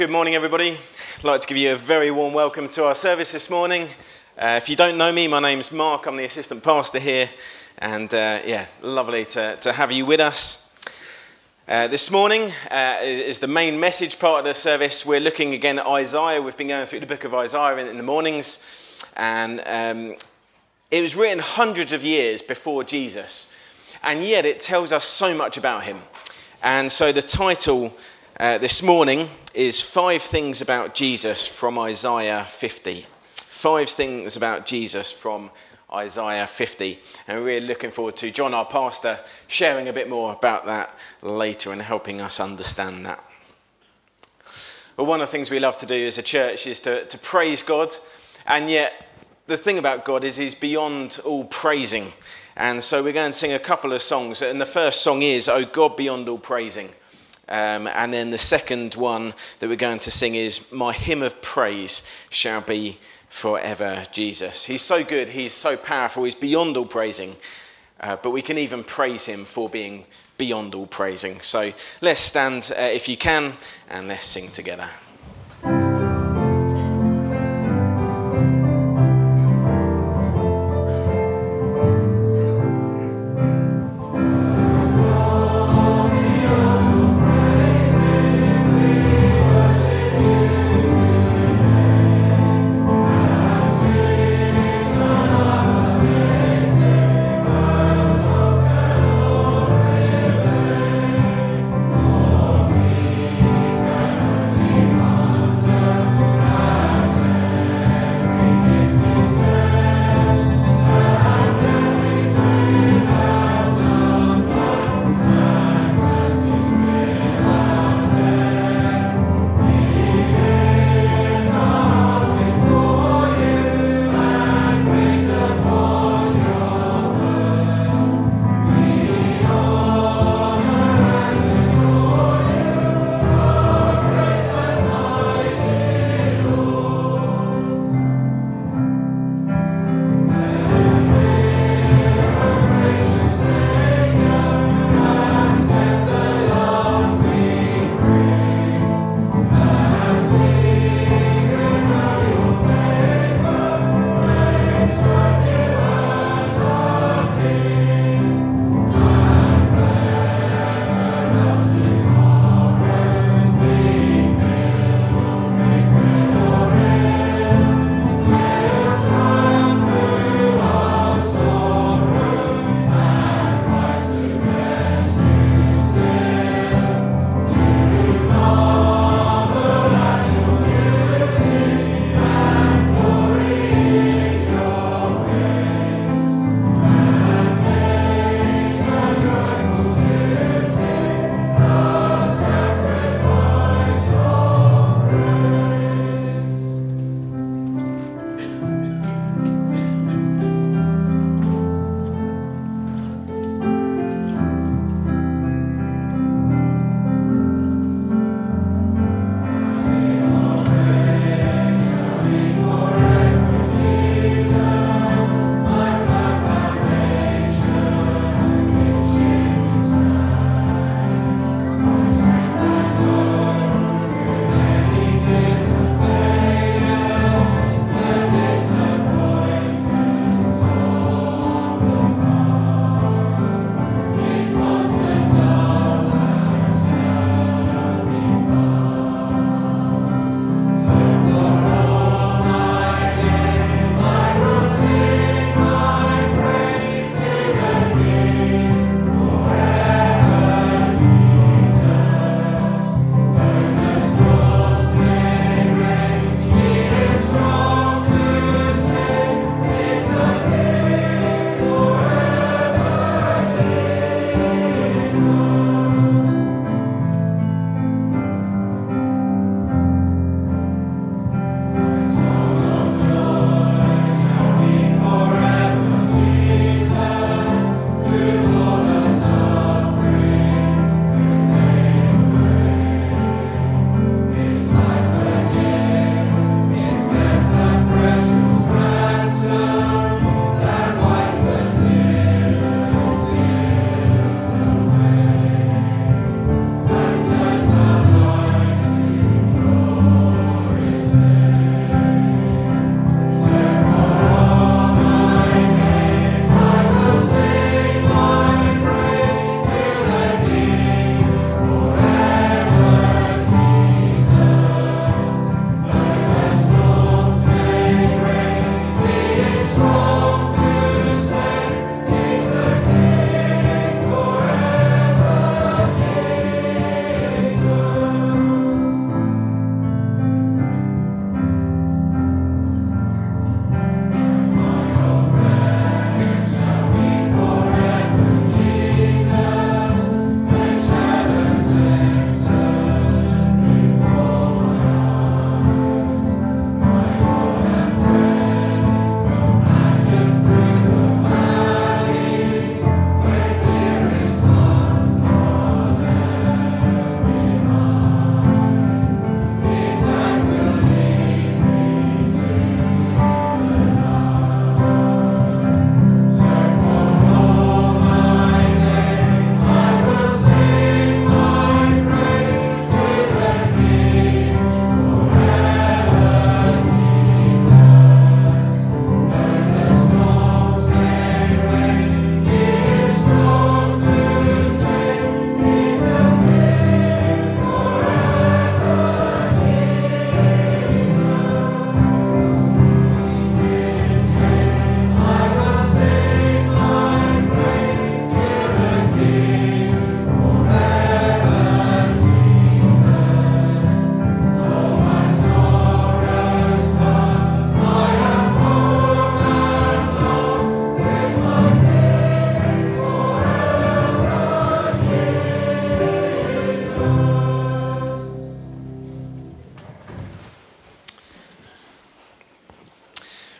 Good morning, everybody. I'd like to give you a very warm welcome to our service this morning. If you don't know me, my name's Mark. I'm the assistant pastor here, and lovely to have you with us. This morning is the main message part of the service. We're looking again at Isaiah. We've been going through the book of Isaiah in the mornings, and it was written hundreds of years before Jesus, and yet it tells us so much about him. And so the title this morning is 5 Things About Jesus from Isaiah 50. 5 things about Jesus from Isaiah 50. And we're really looking forward to John, our pastor, sharing a bit more about that later and helping us understand that. Well, one of the things we love to do as a church is to praise God. And yet the thing about God is he's beyond all praising. And so we're going to sing a couple of songs. And the first song is, "Oh God, Beyond All Praising." And then the second one that we're going to sing is, "My hymn of praise shall be forever Jesus." He's so good, he's so powerful, he's beyond all praising. But we can even praise him for being beyond all praising. So let's stand if you can, and let's sing together. Amen.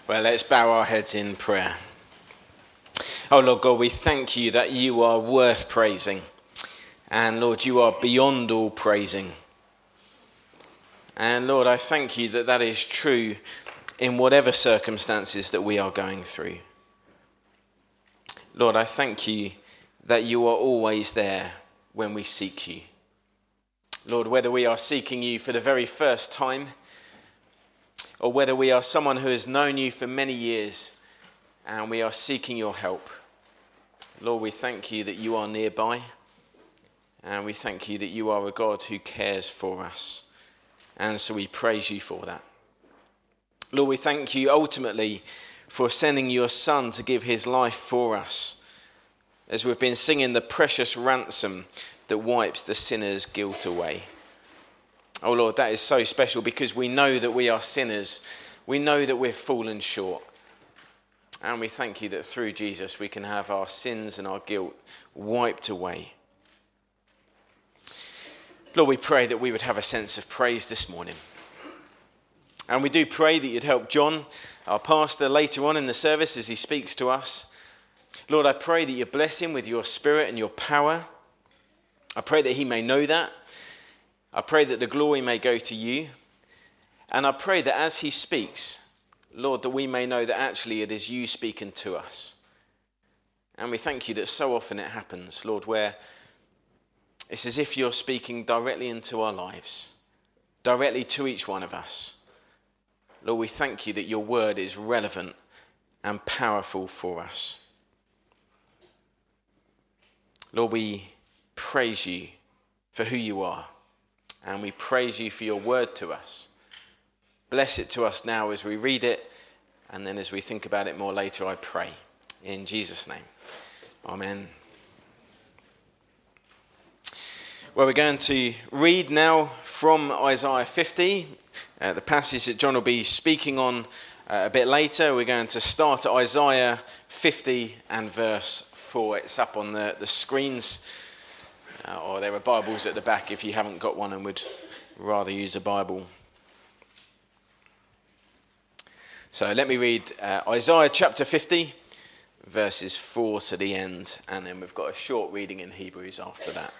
Well, let's bow our heads in prayer. Oh, Lord God, we thank you that you are worth praising. And Lord, you are beyond all praising. And Lord, I thank you that that is true in whatever circumstances that we are going through. Lord, I thank you that you are always there when we seek you. Lord, whether we are seeking you for the very first time, or whether we are someone who has known you for many years and we are seeking your help, Lord, we thank you that you are nearby, and we thank you that you are a God who cares for us, and so we praise you for that. Lord, we thank you ultimately for sending your Son to give his life for us, as we've been singing the precious ransom that wipes the sinner's guilt away. Oh Lord, that is so special because we know that we are sinners. We know that we've fallen short. And we thank you that through Jesus we can have our sins and our guilt wiped away. Lord, we pray that we would have a sense of praise this morning. And we do pray that you'd help John, our pastor, later on in the service as he speaks to us. Lord, I pray that you bless him with your spirit and your power. I pray that he may know that. I pray that the glory may go to you. And I pray that as he speaks, Lord, that we may know that actually it is you speaking to us. And we thank you that so often it happens, Lord, where it's as if you're speaking directly into our lives, directly to each one of us. Lord, we thank you that your word is relevant and powerful for us. Lord, we praise you for who you are, and we praise you for your word to us. Bless it to us now as we read it, and then as we think about it more later, I pray. In Jesus' name, amen. Well, we're going to read now from Isaiah 50, the passage that John will be speaking on a bit later. We're going to start at Isaiah 50 and verse 4. It's up on the screens, or there are Bibles at the back if you haven't got one and would rather use a Bible. So let me read Isaiah chapter 50, verses 4 to the end, and then we've got a short reading in Hebrews after that.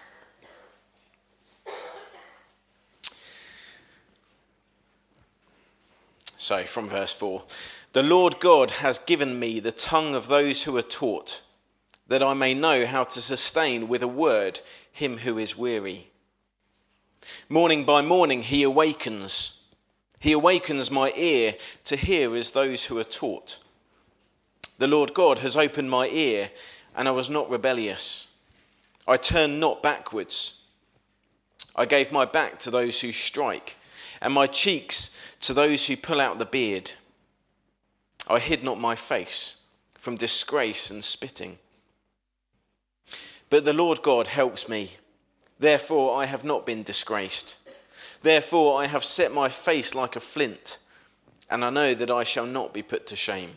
So from verse 4, the Lord God has given me the tongue of those who are taught, that I may know how to sustain with a word him who is weary. Morning by morning he awakens my ear to hear as those who are taught. The Lord God has opened my ear, and I was not rebellious. I turned not backwards. I gave my back to those who strike, and my cheeks to those who pull out the beard. I hid not my face from disgrace and spitting. But the Lord God helps me. Therefore I have not been disgraced. Therefore I have set my face like a flint, and I know that I shall not be put to shame.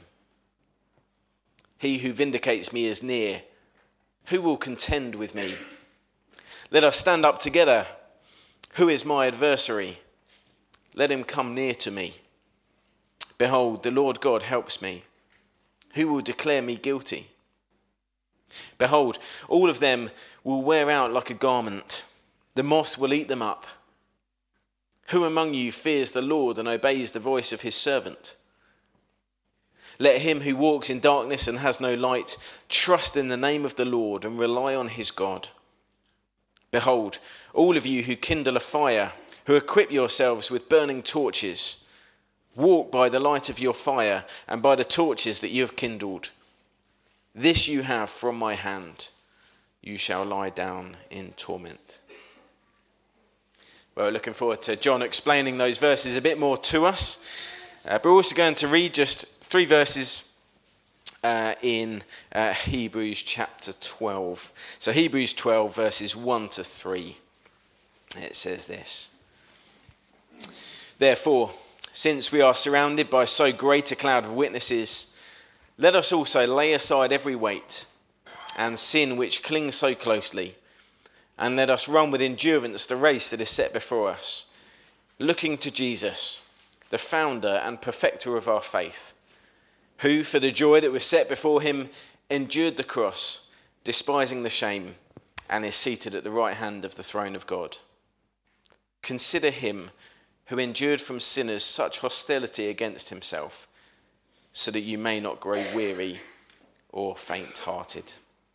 He who vindicates me is near. Who will contend with me? Let us stand up together. Who is my adversary? Let him come near to me. Behold, the Lord God helps me. Who will declare me guilty? Behold, all of them will wear out like a garment. The moth will eat them up. Who among you fears the Lord and obeys the voice of his servant? Let him who walks in darkness and has no light trust in the name of the Lord and rely on his God. Behold, all of you who kindle a fire, who equip yourselves with burning torches, walk by the light of your fire and by the torches that you have kindled. This you have from my hand. You shall lie down in torment. Well, looking forward to John explaining those verses a bit more to us. But we're also going to read just 3 verses in Hebrews chapter 12. So Hebrews 12 verses 1 to 3. It says this. Therefore, since we are surrounded by so great a cloud of witnesses, let us also lay aside every weight and sin which clings so closely, and let us run with endurance the race that is set before us, looking to Jesus, the founder and perfecter of our faith, who, for the joy that was set before him, endured the cross, despising the shame, and is seated at the right hand of the throne of God. Consider him who endured from sinners such hostility against himself, so that you may not grow weary or faint-hearted.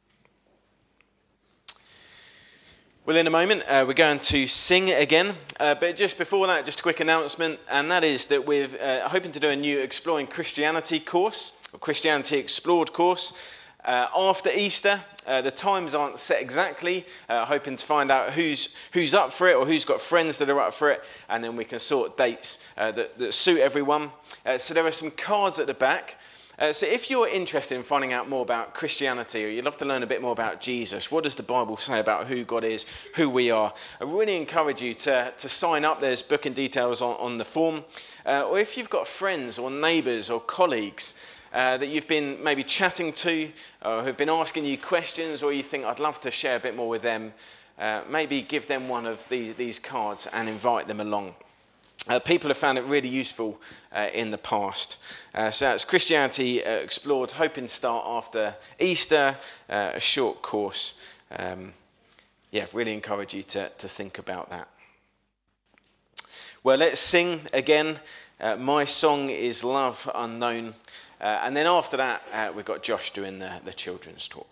Well, in a moment, we're going to sing again. But just before that, just a quick announcement, and that is that we're hoping to do a new Exploring Christianity course, or Christianity Explored course, after Easter. The times aren't set exactly, hoping to find out who's up for it or who's got friends that are up for it, and then we can sort dates that suit everyone. So there are some cards at the back. So if you're interested in finding out more about Christianity, or you'd love to learn a bit more about Jesus, what does the Bible say about who God is, who we are, I really encourage you to sign up. There's booking details on the form. Or if you've got friends or neighbours or colleagues that you've been maybe chatting to, or who've been asking you questions, or you think I'd love to share a bit more with them, maybe give them one of these cards and invite them along. People have found it really useful in the past. So that's Christianity Explored, hoping to start after Easter, a short course. Really encourage you to think about that. Well, let's sing again. My song is Love Unknown. And then after that, we've got Josh doing the children's talk.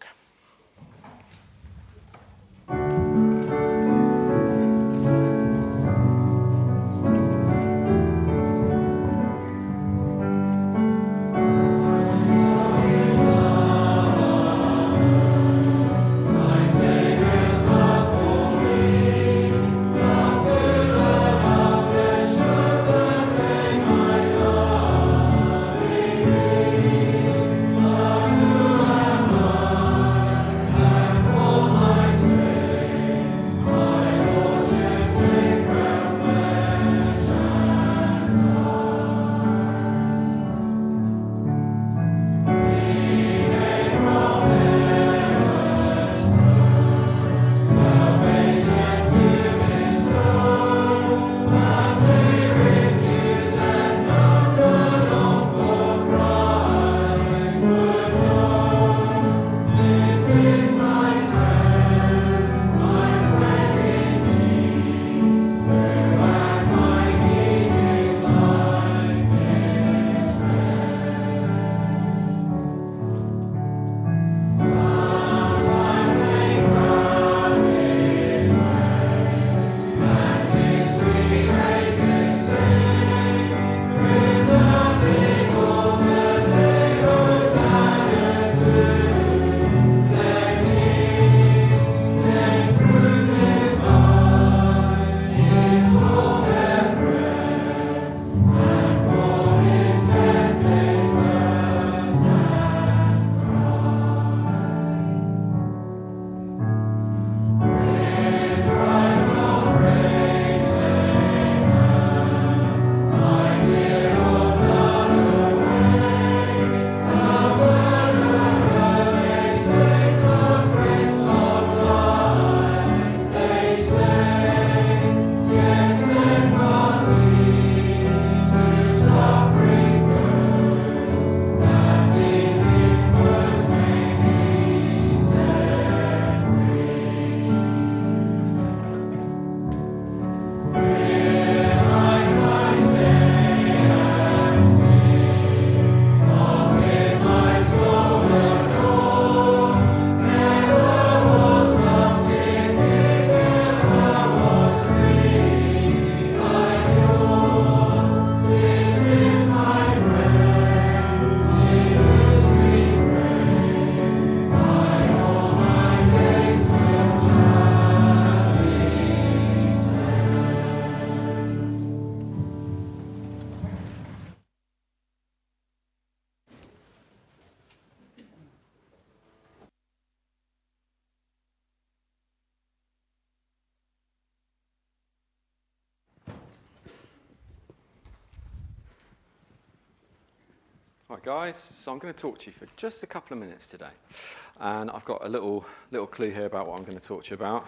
Right, guys, so I'm going to talk to you for just a couple of minutes today. And I've got a little clue here about what I'm going to talk to you about.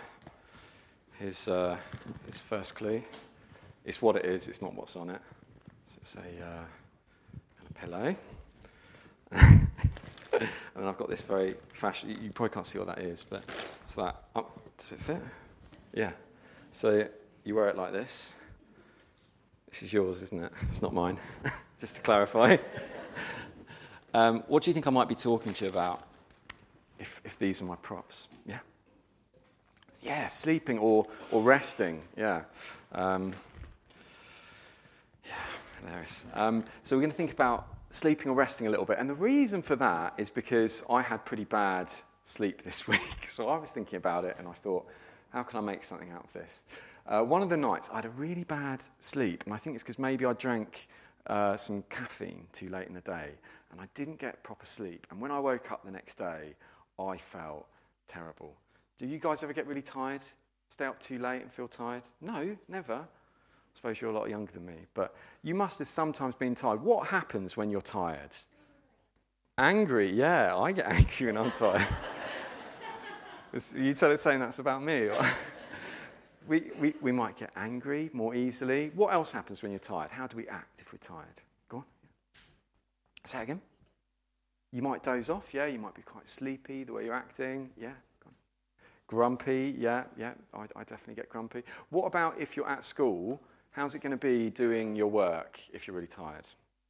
His first clue. It's what it is, it's not what's on it. So it's a pillow. And I've got this very fashion. You probably can't see what that is, but it's that. Oh, does it fit? Yeah. So you wear it like this. This is yours, isn't it? It's not mine. Just to clarify. What do you think I might be talking to you about if these are my props? Yeah. Yeah, sleeping or resting. Yeah. Yeah, hilarious. So we're going to think about sleeping or resting a little bit. And the reason for that is because I had pretty bad sleep this week. So I was thinking about it and I thought, how can I make something out of this? One of the nights I had a really bad sleep. And I think it's because maybe I drank some caffeine too late in the day. And I didn't get proper sleep. And when I woke up the next day, I felt terrible. Do you guys ever get really tired? Stay up too late and feel tired? No, never. I suppose you're a lot younger than me. But you must have sometimes been tired. What happens when you're tired? Angry, yeah. I get angry when I'm tired. You saying that's about me? We might get angry more easily. What else happens when you're tired? How do we act if we're tired? Go on. Say it again. You might doze off, yeah. You might be quite sleepy, the way you're acting, yeah. Go on. Grumpy, yeah. I definitely get grumpy. What about if you're at school? How's it going to be doing your work if you're really tired?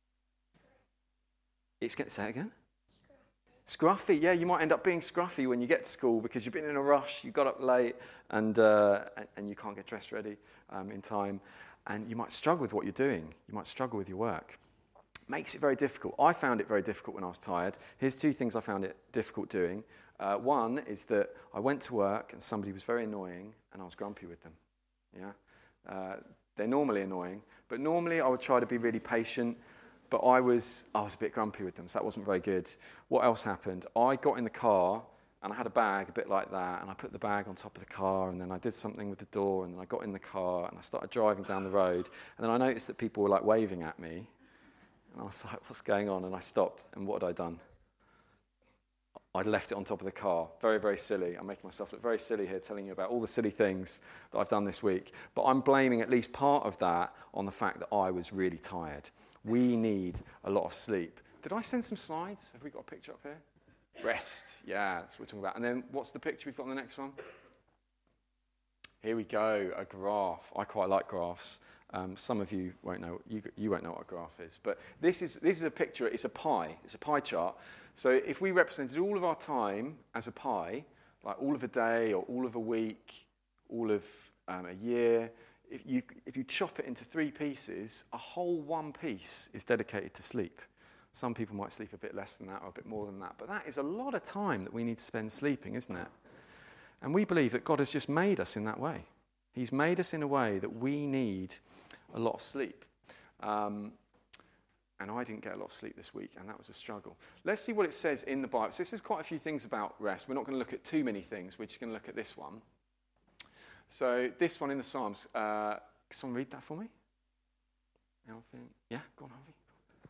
Say it again. Scruffy, yeah. You might end up being scruffy when you get to school because you've been in a rush, you got up late, and you can't get dressed ready in time, and you might struggle with what you're doing. You might struggle with your work. Makes it very difficult. I found it very difficult when I was tired. Here's two things I found it difficult doing. One is that I went to work and somebody was very annoying and I was grumpy with them. Yeah, they're normally annoying, but normally I would try to be really patient, but I was a bit grumpy with them, so that wasn't very good. What else happened? I got in the car and I had a bag a bit like that, and I put the bag on top of the car, and then I did something with the door, and then I got in the car and I started driving down the road, and then I noticed that people were like waving at me. And I was like, what's going on? And I stopped, and what had I done? I'd left it on top of the car. Very, very silly. I'm making myself look very silly here, telling you about all the silly things that I've done this week. But I'm blaming at least part of that on the fact that I was really tired. We need a lot of sleep. Did I send some slides? Have we got a picture up here? Rest. Yeah, that's what we're talking about. And then what's the picture we've got on the next one? Here we go, a graph. I quite like graphs. Some of you won't know. You won't know what a graph is, but this is a picture. It's a pie. It's a pie chart. So if we represented all of our time as a pie, like all of a day or all of a week, all of a year, if you chop it into 3 pieces, a whole one piece is dedicated to sleep. Some people might sleep a bit less than that or a bit more than that, but that is a lot of time that we need to spend sleeping, isn't it? And we believe that God has just made us in that way. He's made us in a way that we need a lot of sleep. And I didn't get a lot of sleep this week, and that was a struggle. Let's see what it says in the Bible. So this is quite a few things about rest. We're not going to look at too many things. We're just going to look at this one. So this one in the Psalms. Can someone read that for me? Alvin? Yeah, go on, Harvey.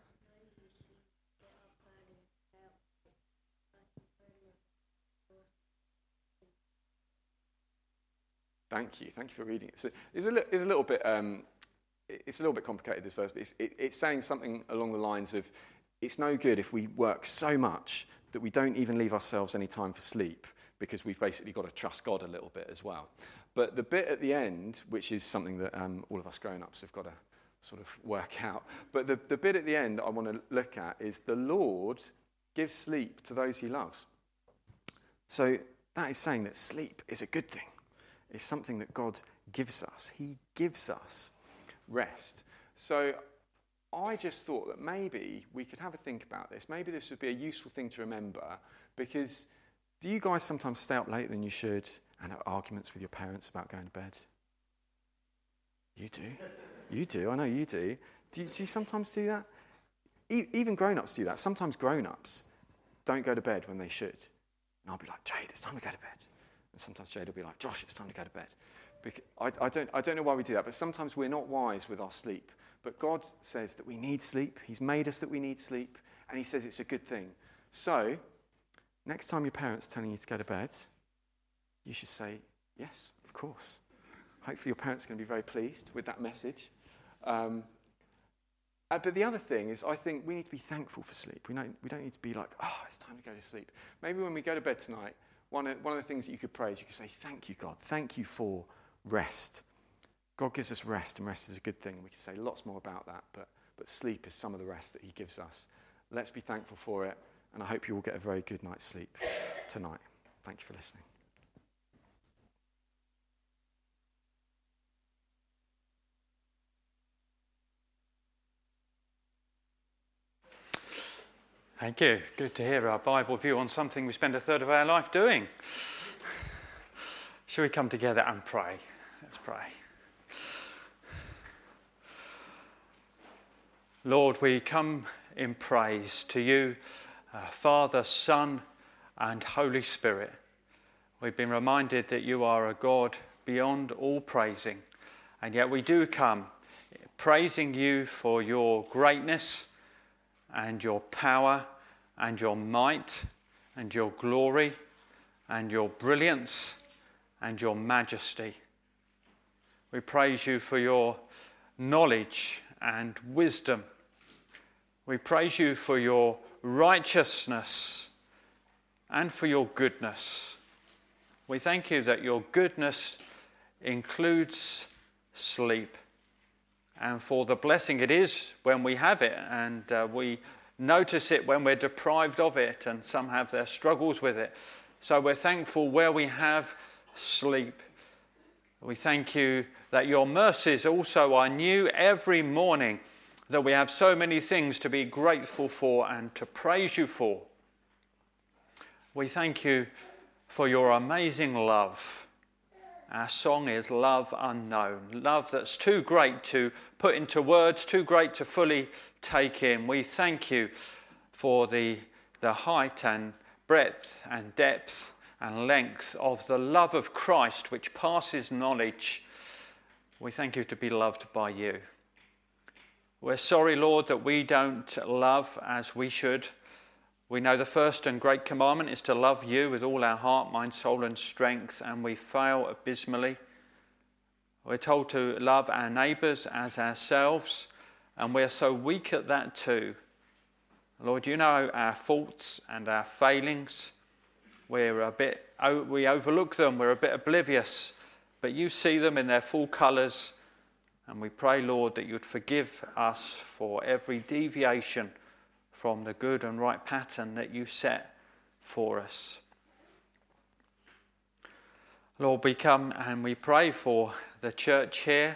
Thank you for reading it. So it's a little bit complicated, this verse, but it's saying something along the lines of, it's no good if we work so much that we don't even leave ourselves any time for sleep, because we've basically got to trust God a little bit as well. But the bit at the end, which is something that all of us grown-ups have got to sort of work out, but the bit at the end that I want to look at is, the Lord gives sleep to those he loves. So that is saying that sleep is a good thing. It's something that God gives us. He gives us rest. So I just thought that maybe we could have a think about this. Maybe this would be a useful thing to remember, because do you guys sometimes stay up later than you should and have arguments with your parents about going to bed? You do. You do. I know you do. Do you sometimes do that? Even grown-ups do that. Sometimes grown-ups don't go to bed when they should. And I'll be like, Jade, it's time to go to bed. And sometimes Jade will be like, Josh, it's time to go to bed. I don't know why we do that, but sometimes we're not wise with our sleep. But God says that we need sleep. He's made us that we need sleep, and he says it's a good thing. So, next time your parents are telling you to go to bed, you should say, yes, of course. Hopefully your parents are going to be very pleased with that message. But the other thing is, I think we need to be thankful for sleep. We don't need to be like, oh, it's time to go to sleep. Maybe when we go to bed tonight, one of the things that you could pray is you could say, thank you, God. Thank you for rest. God gives us rest, and rest is a good thing. We could say lots more about that, but sleep is some of the rest that he gives us. Let's be thankful for it, and I hope you will get a very good night's sleep tonight. Thank you for listening. Thank you. Good to hear our Bible view on something we spend a third of our life doing. Shall we come together and pray? Let's pray. Lord, we come in praise to you, Father, Son, and Holy Spirit. We've been reminded that you are a God beyond all praising, and yet we do come praising you for your greatness and your power and your might and your glory and your brilliance and your majesty. We praise you for your knowledge and wisdom. We praise you for your righteousness and for your goodness. We thank you that your goodness includes sleep, and for the blessing it is when we have it, and we notice it when we're deprived of it, and some have their struggles with it. So we're thankful where we have sleep. We thank you that your mercies also are new every morning, that we have so many things to be grateful for and to praise you for. We thank you for your amazing love. Our song is Love Unknown, love that's too great to put into words, too great to fully take in. We thank you for the height and breadth and depth and length of the love of Christ, which passes knowledge. We thank you to be loved by you. We're sorry, Lord, that we don't love as we should. We know the first and great commandment is to love you with all our heart, mind, soul and strength, and we fail abysmally. We're told to love our neighbours as ourselves, and we're so weak at that too. Lord, you know our faults and our failings. We overlook them, we're a bit oblivious, but you see them in their full colours, and we pray, Lord, that you'd forgive us for every deviation from the good and right pattern that you set for us. Lord, we come and we pray for the church here.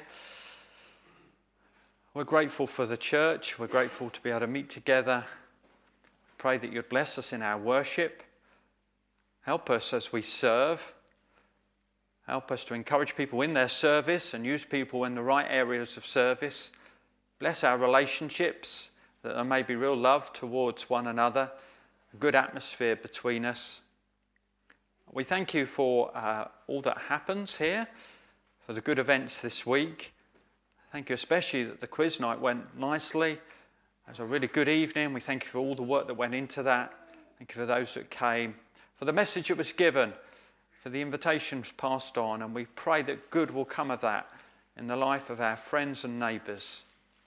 We're grateful for the church. We're grateful to be able to meet together. Pray that you'd bless us in our worship. Help us as we serve. Help us to encourage people in their service and use people in the right areas of service. Bless our relationships, that there may be real love towards one another, a good atmosphere between us. We thank you for all that happens here, for the good events this week. Thank you especially that the quiz night went nicely. It was a really good evening. We thank you for all the work that went into that. Thank you for those that came, for the message that was given, for the invitations passed on, and we pray that good will come of that in the life of our friends and neighbours.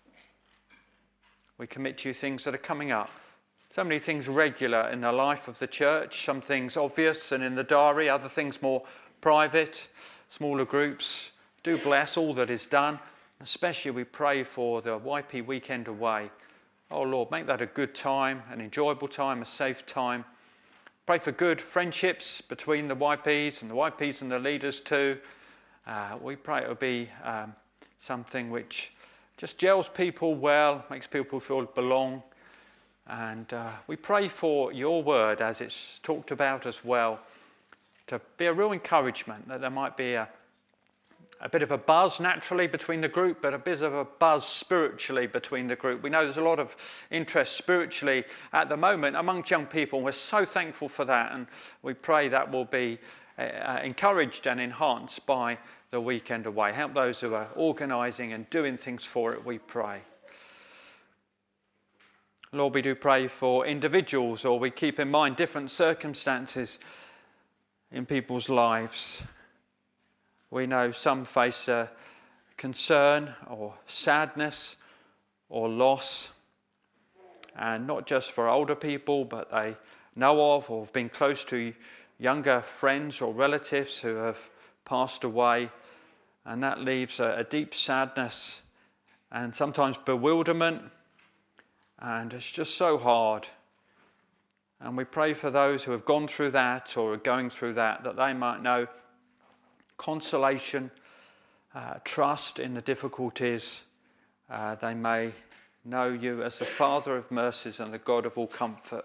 We commit to you things that are coming up. So many things regular in the life of the church, some things obvious and in the diary, other things more private, smaller groups. Do bless all that is done. Especially we pray for the YP weekend away. Oh Lord, make that a good time, an enjoyable time, a safe time. Pray for good friendships between the YPs and the leaders too. We pray it will be something which just gels people well, makes people feel belong. And we pray for your word, as it's talked about as well, to be a real encouragement, that there might be a bit of a buzz naturally between the group, but a bit of a buzz spiritually between the group. We know there's a lot of interest spiritually at the moment amongst young people. We're so thankful for that, and we pray that will be encouraged and enhanced by the weekend away. Help those who are organising and doing things for it, we pray. Lord, we do pray for individuals, or we keep in mind different circumstances in people's lives. We know some face concern or sadness or loss. And not just for older people, but they know of or have been close to younger friends or relatives who have passed away. And that leaves a deep sadness and sometimes bewilderment. And it's just so hard. And we pray for those who have gone through that or are going through that they might know consolation, trust in the difficulties. They may know you as the Father of mercies and the God of all comfort.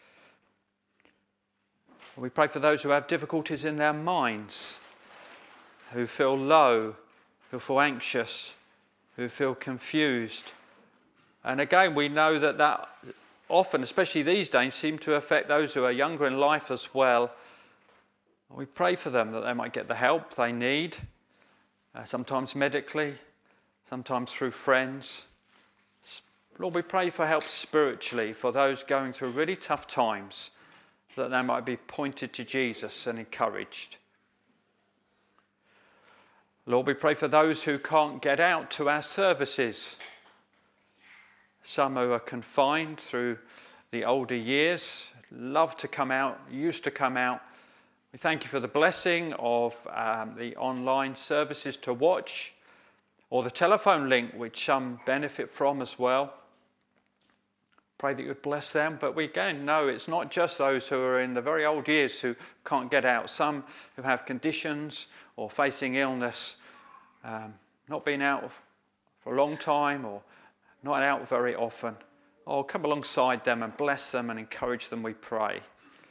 We pray for those who have difficulties in their minds, who feel low, who feel anxious, who feel confused. And again, we know that often, especially these days, seem to affect those who are younger in life as well. We pray for them that they might get the help they need, sometimes medically, sometimes through friends. Lord, we pray for help spiritually for those going through really tough times, that they might be pointed to Jesus and encouraged. Lord, we pray for those who can't get out to our services. Some who are confined through the older years, love to come out, used to come out. We thank you for the blessing of the online services to watch, or the telephone link, which some benefit from as well. Pray that you would bless them. But we again know it's not just those who are in the very old years who can't get out. Some who have conditions or facing illness, not being out for a long time or not out very often. Oh, come alongside them and bless them and encourage them, we pray.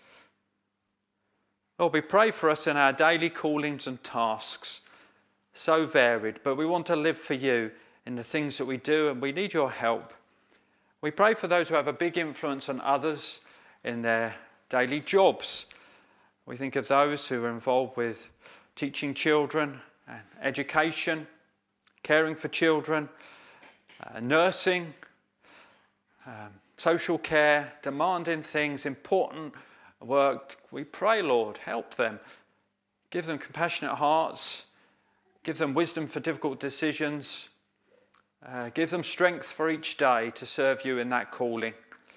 Lord, we pray for us in our daily callings and tasks, so varied, but we want to live for you in the things that we do, and we need your help. We pray for those who have a big influence on others in their daily jobs. We think of those who are involved with teaching children and education, caring for children, nursing, social care, demanding things, important work. We pray, Lord, help them. Give them compassionate hearts. Give them wisdom for difficult decisions. Give them strength for each day to serve you in that calling.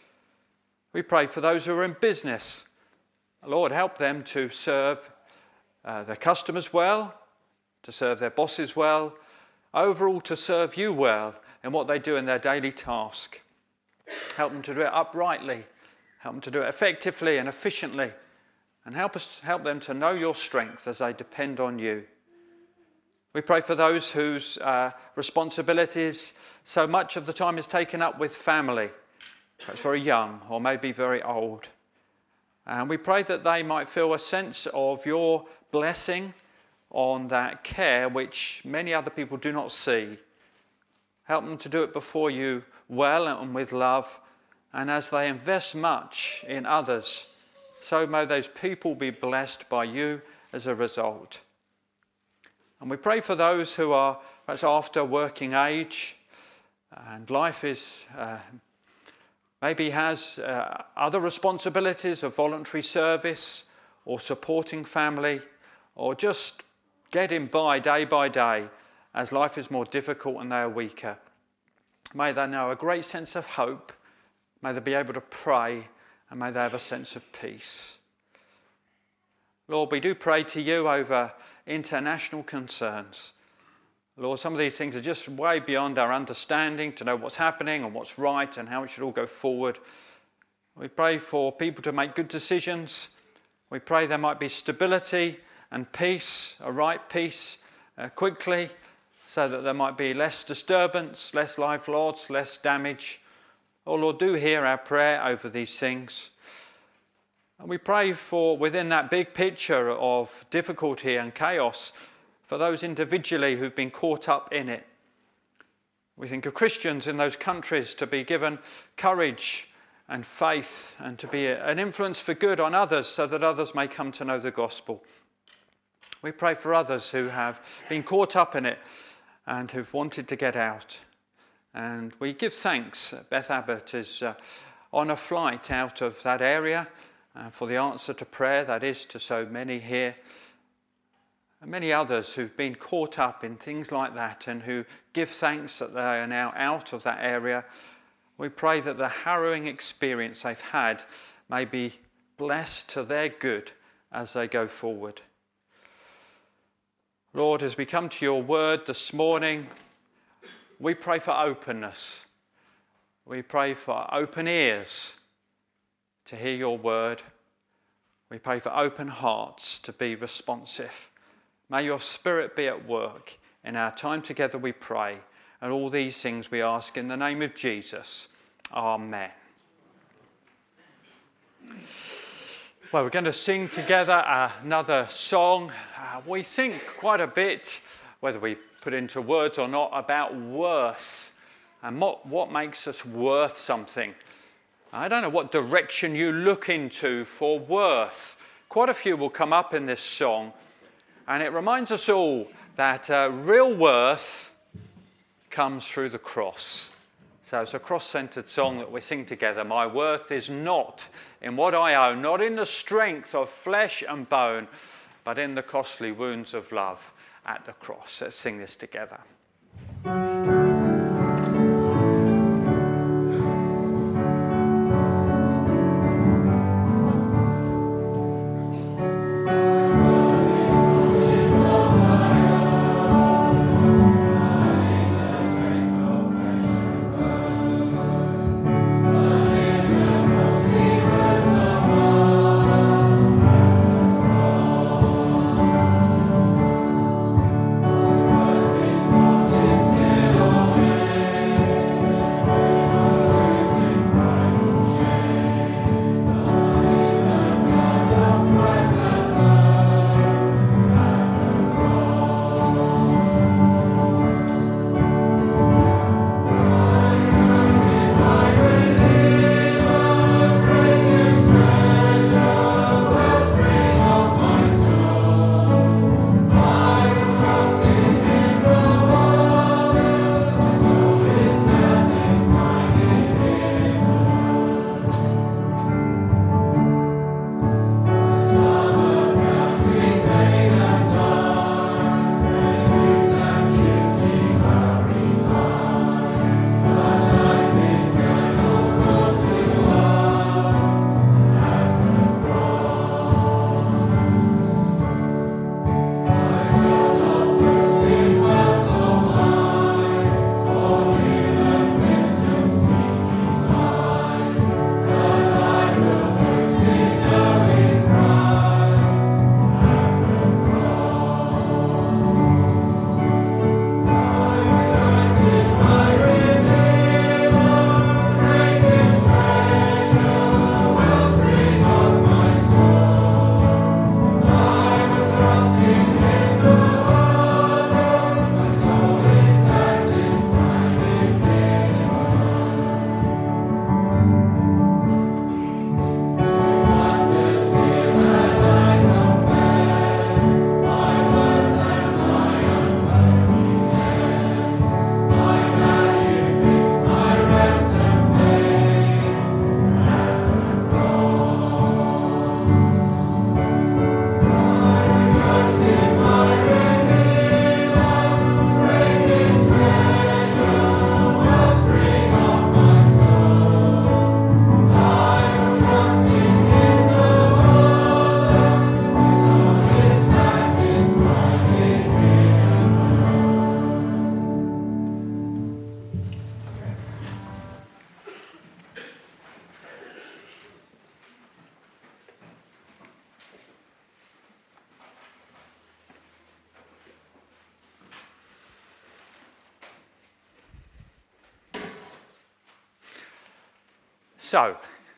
We pray for those who are in business. Lord, help them to serve their customers well, to serve their bosses well, overall to serve you well in what they do in their daily task. Help them to do it uprightly, help them to do it effectively and efficiently, and help them to know your strength as they depend on you. We pray for those whose responsibilities so much of the time is taken up with family, perhaps very young or maybe very old. And we pray that they might feel a sense of your blessing on that care which many other people do not see. Help them to do it before you well and with love. And as they invest much in others, so may those people be blessed by you as a result. And we pray for those who are perhaps after working age and life is maybe has other responsibilities of voluntary service or supporting family or just getting by day as life is more difficult and they are weaker. May they know a great sense of hope. May they be able to pray and may they have a sense of peace. Lord, we do pray to you over international concerns. Lord, some of these things are just way beyond our understanding to know what's happening and what's right and how it should all go forward. We pray for people to make good decisions. We pray there might be stability and peace, a right peace, quickly, so that there might be less disturbance, less life loss, less damage. Oh Lord, do hear our prayer over these things. And we pray for, within that big picture of difficulty and chaos, for those individually who've been caught up in it. We think of Christians in those countries to be given courage and faith and to be an influence for good on others so that others may come to know the gospel. We pray for others who have been caught up in it and who've wanted to get out. And we give thanks. Beth Abbott is on a flight out of that area for the answer to prayer that is to so many here. and many others who've been caught up in things like that and who give thanks that they are now out of that area. We pray that the harrowing experience they've had may be blessed to their good as they go forward. Lord, as we come to your word this morning, we pray for openness. We pray for open ears to hear your word. We pray for open hearts to be responsive. May your Spirit be at work in our time together, we pray. And all these things we ask in the name of Jesus. Amen. Well, we're going to sing together another song. We think quite a bit, whether we put into words or not, about worth and what makes us worth something. I don't know what direction you look into for worth. Quite a few will come up in this song, and it reminds us all that real worth comes through the cross. So it's a cross-centered song that we sing together. My worth is not in what I own, not in the strength of flesh and bone, but in the costly wounds of love at the cross. Let's sing this together. So,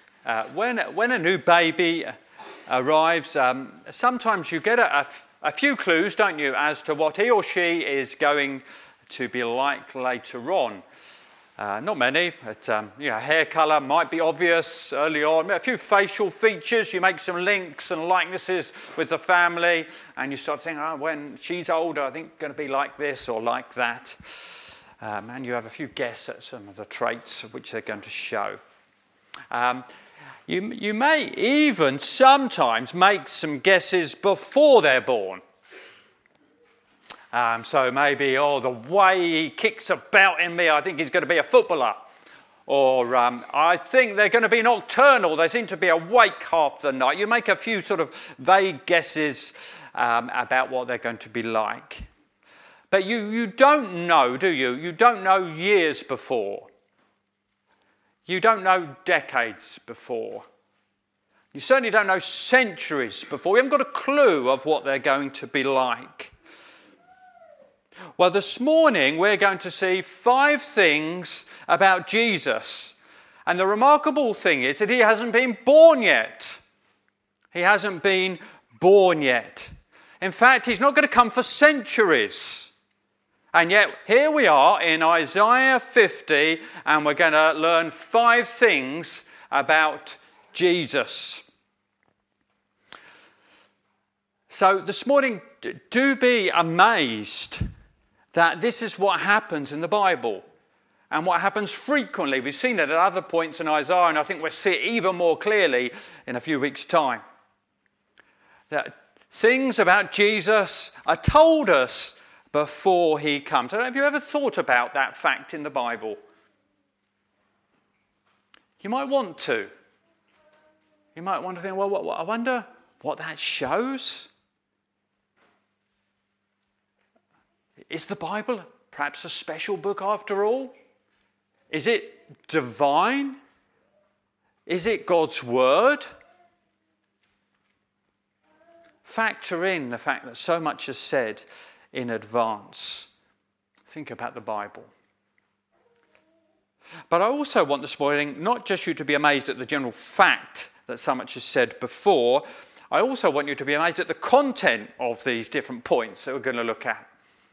when a new baby arrives, sometimes you get a few clues, don't you, as to what he or she is going to be like later on. Not many, but hair colour might be obvious early on. A few facial features, you make some links and likenesses with the family, and you start thinking, when she's older, I think going to be like this or like that. And you have a few guesses at some of the traits which they're going to show. You may even sometimes make some guesses before they're born. So maybe, the way he kicks about in me, I think he's going to be a footballer. Or I think they're going to be nocturnal. They seem to be awake half the night. You make a few sort of vague guesses about what they're going to be like. But you don't know, do you? You don't know years before. You don't know decades before. You certainly don't know centuries before. You haven't got a clue of what they're going to be like. Well, this morning we're going to see 5 things about Jesus. And the remarkable thing is that he hasn't been born yet. He hasn't been born yet. In fact, he's not going to come for centuries. And yet, here we are in Isaiah 50, and we're going to learn 5 things about Jesus. So this morning, do be amazed that this is what happens in the Bible and what happens frequently. We've seen it at other points in Isaiah, and I think we'll see it even more clearly in a few weeks' time. That things about Jesus are told us before he comes. Have you ever thought about that fact in the Bible? You might want to. You might want to think, well, I wonder what that shows. Is the Bible perhaps a special book after all? Is it divine? Is it God's word? Factor in the fact that so much is said in advance. Think about the Bible. But I also want this morning not just you to be amazed at the general fact that so much is said before, I also want you to be amazed at the content of these different points that we're going to look at.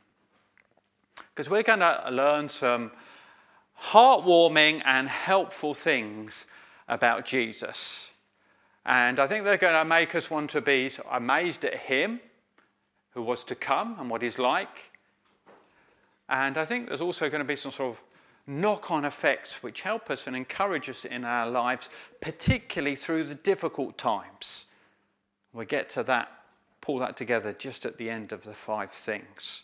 Because we're going to learn some heartwarming and helpful things about Jesus. And I think they're going to make us want to be amazed at him, who was to come, and what he's like. And I think there's also going to be some sort of knock-on effects which help us and encourage us in our lives, particularly through the difficult times. We'll get to that, pull that together just at the end of the 5 things.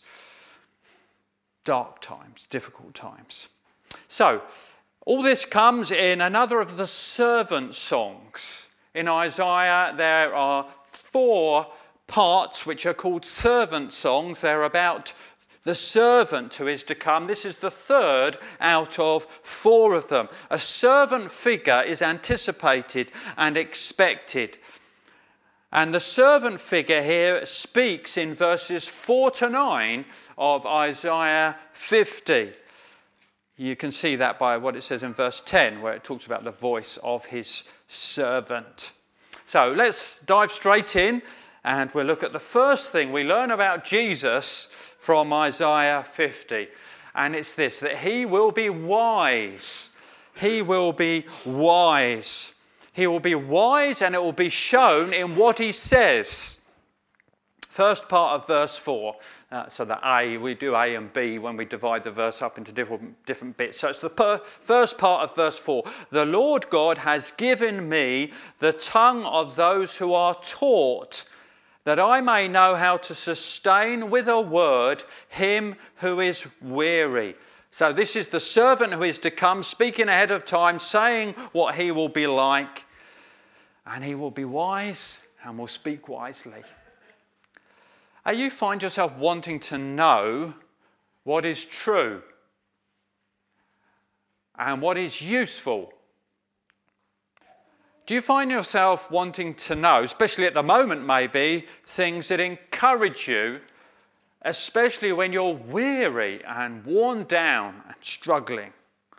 Dark times, difficult times. So, all this comes in another of the servant songs. In Isaiah, there are 4 parts which are called servant songs. They're about the servant who is to come. This is the 3rd out of 4 of them. A servant figure is anticipated and expected. And the servant figure here speaks in verses 4 to 9 of Isaiah 50. You can see that by what it says in verse 10, where it talks about the voice of his servant. So let's dive straight in, and we'll look at the first thing we learn about Jesus from Isaiah 50. And it's this, that he will be wise. He will be wise. He will be wise, and it will be shown in what he says. First part of verse 4. So that A, we do A and B when we divide the verse up into different bits. So it's the first part of verse 4. The Lord God has given me the tongue of those who are taught, that I may know how to sustain with a word him who is weary. So this is the servant who is to come, speaking ahead of time, saying what he will be like. And he will be wise and will speak wisely. You find yourself wanting to know what is true and what is useful. Do you find yourself wanting to know, especially at the moment maybe, things that encourage you, especially when you're weary and worn down and struggling?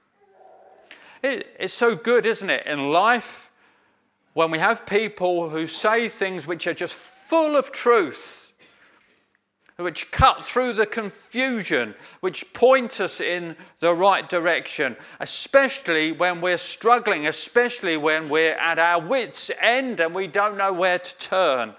It's so good, isn't it, in life when we have people who say things which are just full of truth, which cut through the confusion, which point us in the right direction, especially when we're struggling, especially when we're at our wits' end and we don't know where to turn.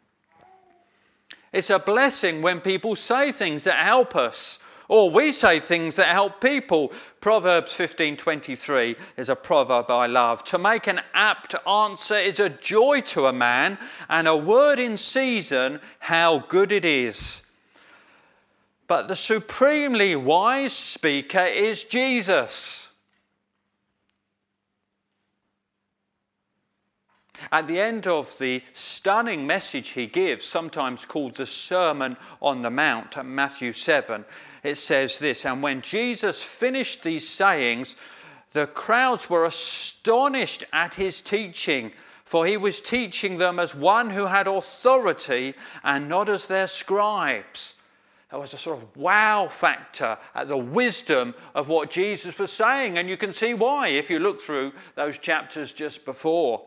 It's a blessing when people say things that help us, or we say things that help people. Proverbs 15:23 is a proverb I love. To make an apt answer is a joy to a man, and a word in season, how good it is. But the supremely wise speaker is Jesus. At the end of the stunning message he gives, sometimes called the Sermon on the Mount, Matthew 7, it says this, "And when Jesus finished these sayings, the crowds were astonished at his teaching, for he was teaching them as one who had authority and not as their scribes." There was a sort of wow factor at the wisdom of what Jesus was saying, and you can see why if you look through those chapters just before.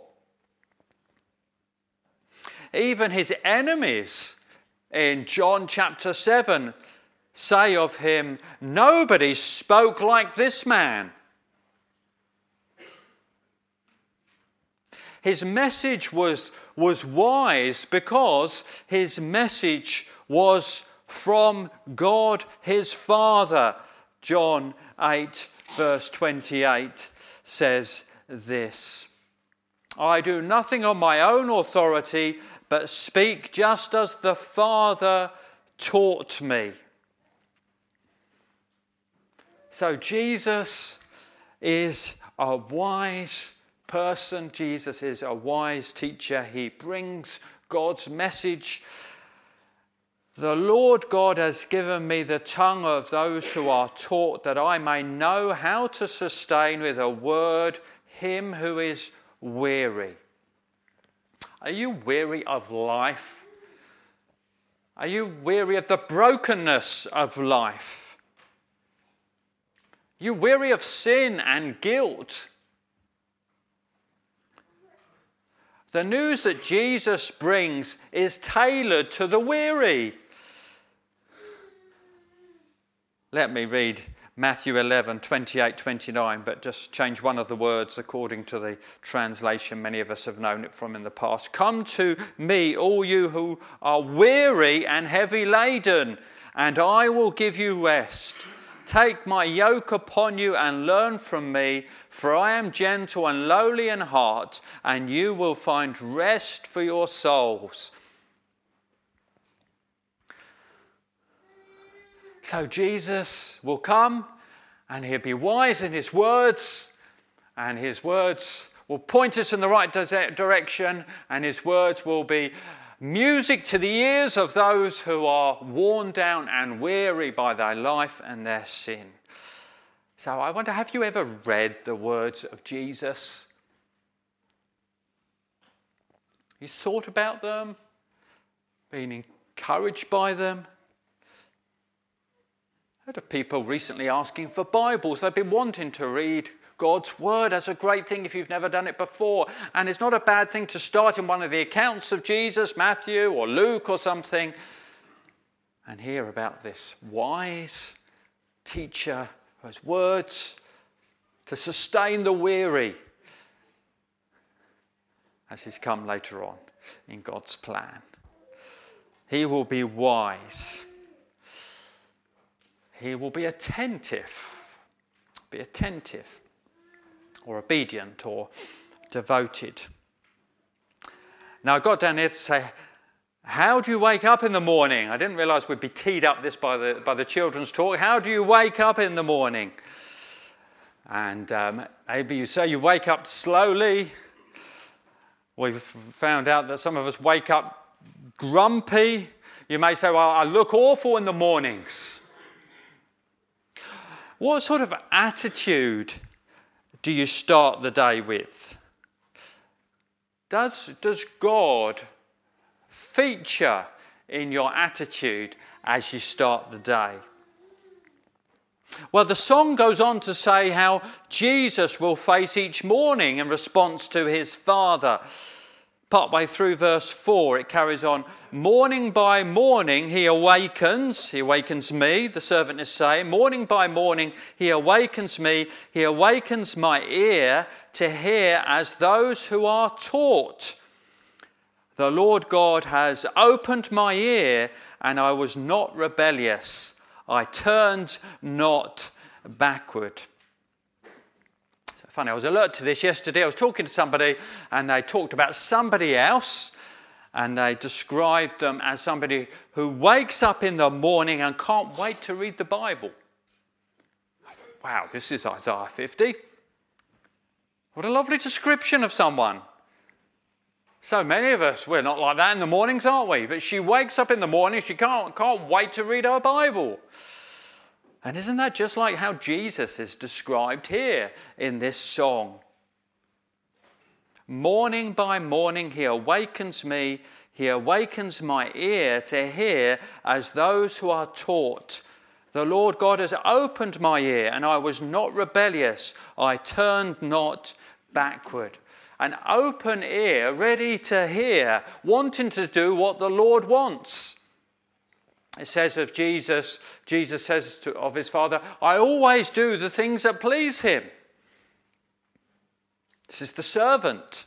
Even his enemies in John chapter 7 say of him, "Nobody spoke like this man." His message was wise because his message was from God his Father. John 8 verse 28 says this, "I do nothing on my own authority, but speak just as the Father taught me." So Jesus is a wise person. Jesus is a wise teacher. He brings God's message. "The Lord God has given me the tongue of those who are taught, that I may know how to sustain with a word him who is weary." Are you weary of life? Are you weary of the brokenness of life? Are you weary of sin and guilt? The news that Jesus brings is tailored to the weary. Let me read Matthew 11, 28, 29, but just change one of the words according to the translation many of us have known it from in the past. "Come to me, all you who are weary and heavy laden, and I will give you rest. Take my yoke upon you and learn from me, for I am gentle and lowly in heart, and you will find rest for your souls." So Jesus will come and he'll be wise in his words, and his words will point us in the right direction, and his words will be music to the ears of those who are worn down and weary by their life and their sin. So I wonder, have you ever read the words of Jesus? You thought about them, been encouraged by them? I heard of people recently asking for Bibles. They've been wanting to read God's Word. That's a great thing if you've never done it before. And it's not a bad thing to start in one of the accounts of Jesus, Matthew or Luke or something, and hear about this wise teacher who has words to sustain the weary as he's come later on in God's plan. He will be wise. He will be attentive or obedient or devoted. Now I got down here to say, how do you wake up in the morning? I didn't realise we'd be teed up this by the children's talk. How do you wake up in the morning? And maybe you say you wake up slowly. We've found out that some of us wake up grumpy. You may say, well, I look awful in the mornings. What sort of attitude do you start the day with? Does God feature in your attitude as you start the day? Well, the song goes on to say how Jesus will face each morning in response to his Father. Partway through verse 4, it carries on, "Morning by morning he awakens me," the servant is saying. "Morning by morning he awakens me, he awakens my ear to hear as those who are taught. The Lord God has opened my ear, and I was not rebellious. I turned not backward." Funny, I was alert to this yesterday. I was talking to somebody and they talked about somebody else, and they described them as somebody who wakes up in the morning and can't wait to read the Bible. I thought, wow, this is Isaiah 50. What a lovely description of someone. So many of us, we're not like that in the mornings, aren't we? But she wakes up in the morning, she can't wait to read her Bible. And isn't that just like how Jesus is described here in this song? Morning by morning he awakens me, he awakens my ear to hear as those who are taught. The Lord God has opened my ear, and I was not rebellious. I turned not backward. An open ear, ready to hear, wanting to do what the Lord wants. It says of Jesus says of his Father, I always do the things that please him. This is the servant.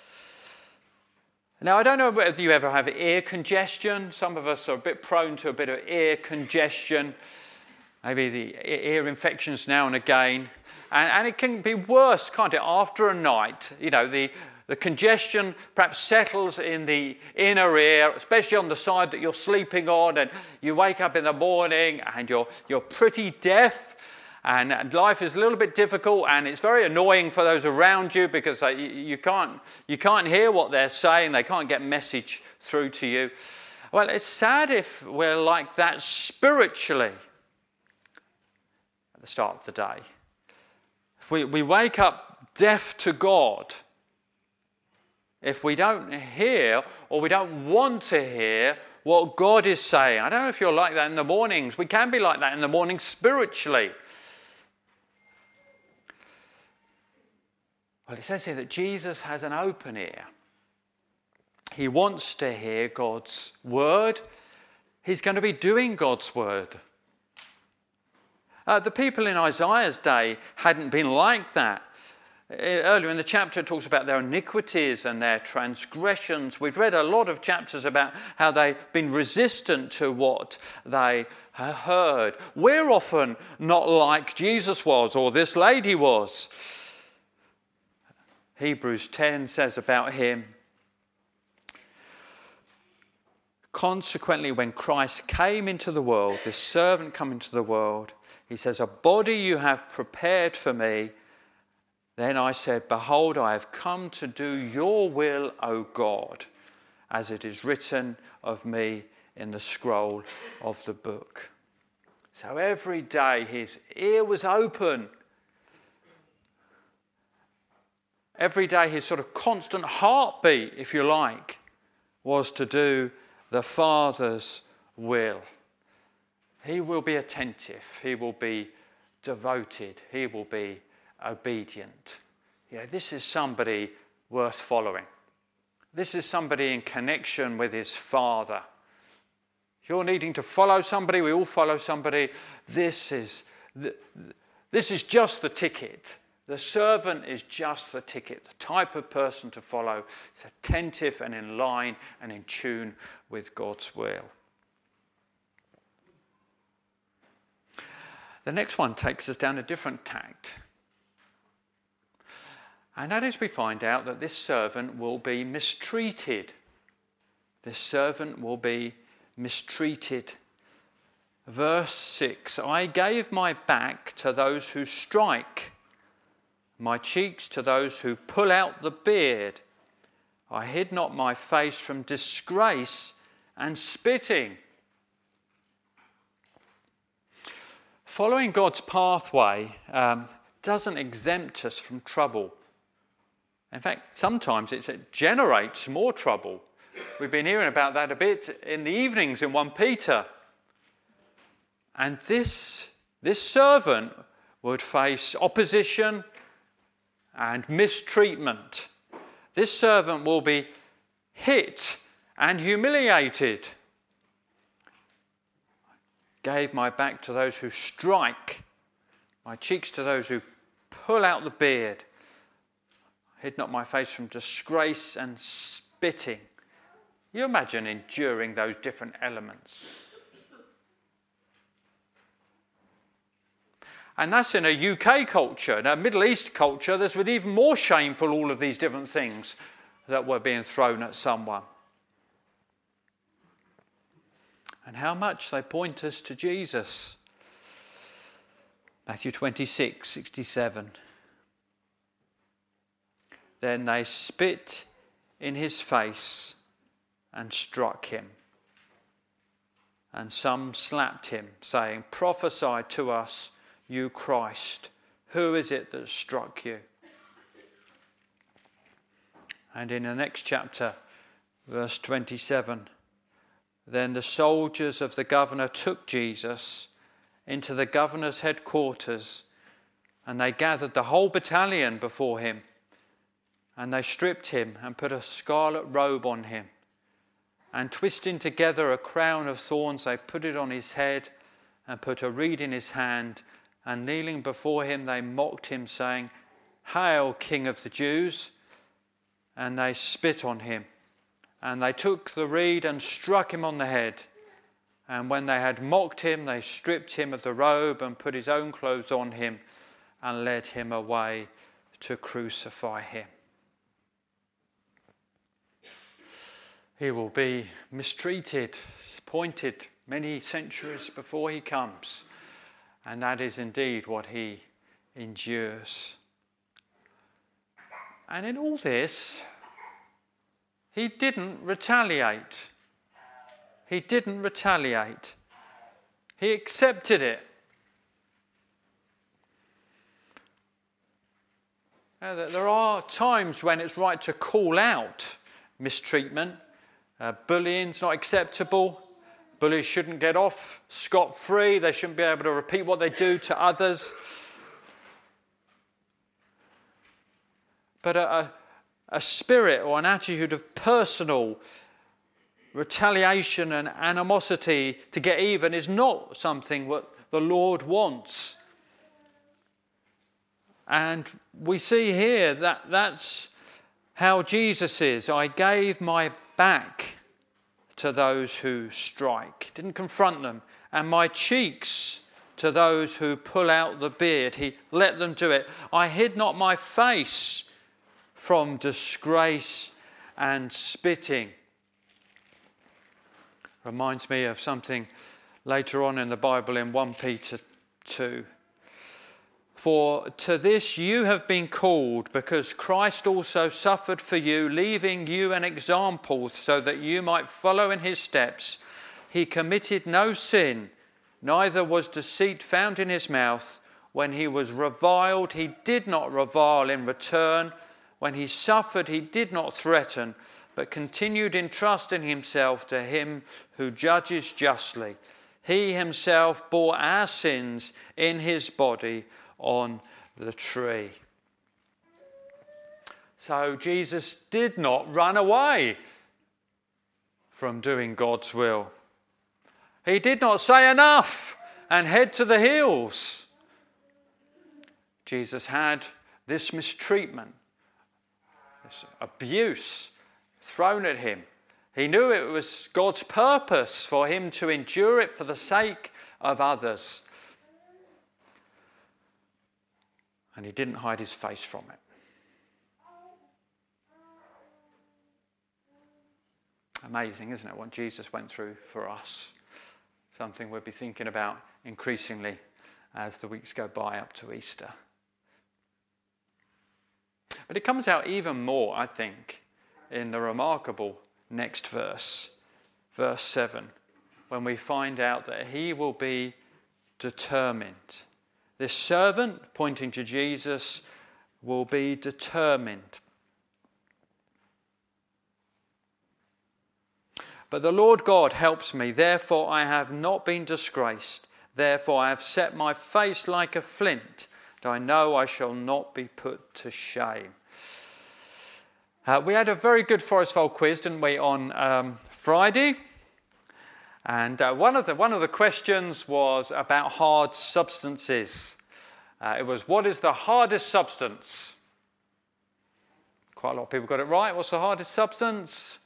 Now, I don't know whether you ever have ear congestion. Some of us are a bit prone to a bit of ear congestion. Maybe the ear infections now and again. And it can be worse, can't it, after a night. You know, the congestion perhaps settles in the inner ear, especially on the side that you're sleeping on, and you wake up in the morning and you're pretty deaf. And life is a little bit difficult, and it's very annoying for those around you because you can't hear what they're saying. They can't get message through to you. Well, it's sad if we're like that spiritually at the start of the day. If we wake up deaf to God, if we don't hear or we don't want to hear what God is saying. I don't know if you're like that in the mornings. We can be like that in the morning spiritually. Well, it says here that Jesus has an open ear. He wants to hear God's word. He's going to be doing God's word. The people in Isaiah's day hadn't been like that. Earlier in the chapter it talks about their iniquities and their transgressions. We've read a lot of chapters about how they've been resistant to what they heard. We're often not like Jesus was or this lady was. Hebrews 10 says about him, consequently, when Christ came into the world, this servant come into the world, he says, a body you have prepared for me. Then I said, behold, I have come to do your will, O God, as it is written of me in the scroll of the book. So every day his ear was open. Every day his sort of constant heartbeat, if you like, was to do the Father's will. He will be attentive. He will be devoted. He will be obedient. You know, this is somebody worth following. This is somebody in connection with his Father. If you're needing to follow somebody, we all follow somebody. This is just the ticket. The servant is just the ticket, the type of person to follow. It's attentive and in line and in tune with God's will. The next one takes us down a different tact. And that is we find out that this servant will be mistreated. This servant will be mistreated. Verse 6, I gave my back to those who strike, my cheeks to those who pull out the beard. I hid not my face from disgrace and spitting. Following God's pathway doesn't exempt us from trouble. In fact, sometimes it generates more trouble. We've been hearing about that a bit in the evenings in 1 Peter. And this servant would face opposition and mistreatment. This servant will be hit and humiliated. Gave my back to those who strike, my cheeks to those who pull out the beard. Hid not my face from disgrace and spitting. You imagine enduring those different elements. And that's in a UK culture. In a Middle East culture, this was even more shameful, all of these different things that were being thrown at someone. And how much they point us to Jesus. Matthew 26:67. Then they spit in his face and struck him. And some slapped him, saying, "Prophesy to us, you Christ. Who is it that struck you?" And in the next chapter, verse 27, then the soldiers of the governor took Jesus into the governor's headquarters, and they gathered the whole battalion before him, and they stripped him and put a scarlet robe on him, and twisting together a crown of thorns, they put it on his head and put a reed in his hand, and kneeling before him, they mocked him, saying, "Hail, King of the Jews!" And they spit on him, and they took the reed and struck him on the head. And when they had mocked him, they stripped him of the robe and put his own clothes on him and led him away to crucify him. He will be mistreated, pointed many centuries before he comes. And that is indeed what he endures. And in all this, he didn't retaliate. He didn't retaliate. He accepted it. Now, there are times when it's right to call out mistreatment. Bullying's not acceptable. Bullies shouldn't get off scot-free. They shouldn't be able to repeat what they do to others. But a spirit or an attitude of personal retaliation and animosity to get even is not something what the Lord wants. And we see here that that's how Jesus is. I gave my back to those who strike. Didn't confront them. And my cheeks to those who pull out the beard. He let them do it. I hid not my face from disgrace and spitting. Reminds me of something later on in the Bible in 1 Peter 2. For to this you have been called, because Christ also suffered for you, leaving you an example so that you might follow in his steps. He committed no sin, neither was deceit found in his mouth. When he was reviled, he did not revile in return. When he suffered, he did not threaten, but continued entrusting himself to him who judges justly. He himself bore our sins in his body on the tree. So Jesus did not run away from doing God's will. He did not say enough and head to the hills. Jesus had this mistreatment, this abuse thrown at him. He knew it was God's purpose for him to endure it for the sake of others. And he didn't hide his face from it. Amazing, isn't it, what Jesus went through for us? Something we'll be thinking about increasingly as the weeks go by up to Easter. But it comes out even more, I think, in the remarkable next verse, verse 7, when we find out that he will be determined. This servant, pointing to Jesus, will be determined. But the Lord God helps me, therefore I have not been disgraced. Therefore I have set my face like a flint, and I know I shall not be put to shame. We had a very good Forest Fold quiz, didn't we, on Friday? And one of the questions was about hard substances. It was, what is the hardest substance? Quite a lot of people got it right. What's the hardest substance?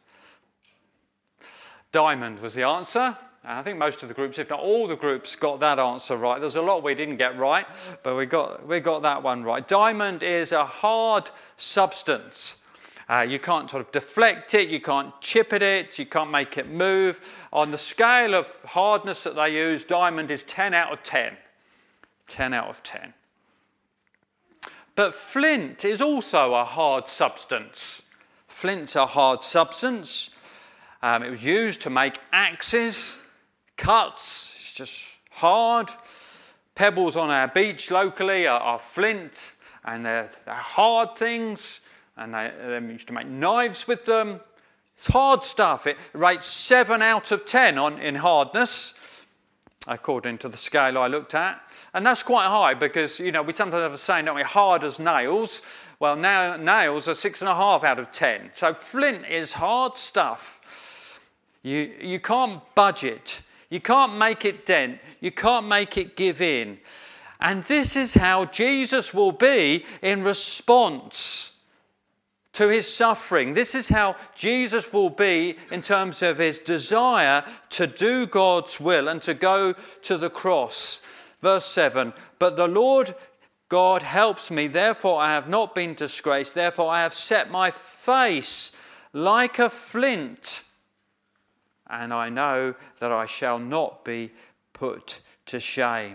Diamond was the answer. And I think most of the groups, if not all the groups, got that answer right. There's a lot we didn't get right, but we got that one right. Diamond is a hard substance. You can't sort of deflect it, you can't chip at it, you can't make it move. On the scale of hardness that they use, diamond is 10 out of 10. 10 out of 10. But flint is also a hard substance. Flint's a hard substance. It was used to make axes, cuts. It's just hard. Pebbles on our beach locally are flint, and they're hard things, and they're used to make knives with them. It's hard stuff. It rates 7 out of 10 in hardness, according to the scale I looked at. And that's quite high because, we sometimes have a saying, don't we, hard as nails. Well, now nails are 6.5 out of 10. So flint is hard stuff. You can't budge it. You can't make it dent. You can't make it give in. And this is how Jesus will be in response to his suffering. This is how Jesus will be in terms of his desire to do God's will and to go to the cross. Verse 7, but the Lord God helps me, therefore I have not been disgraced, therefore I have set my face like a flint, and I know that I shall not be put to shame.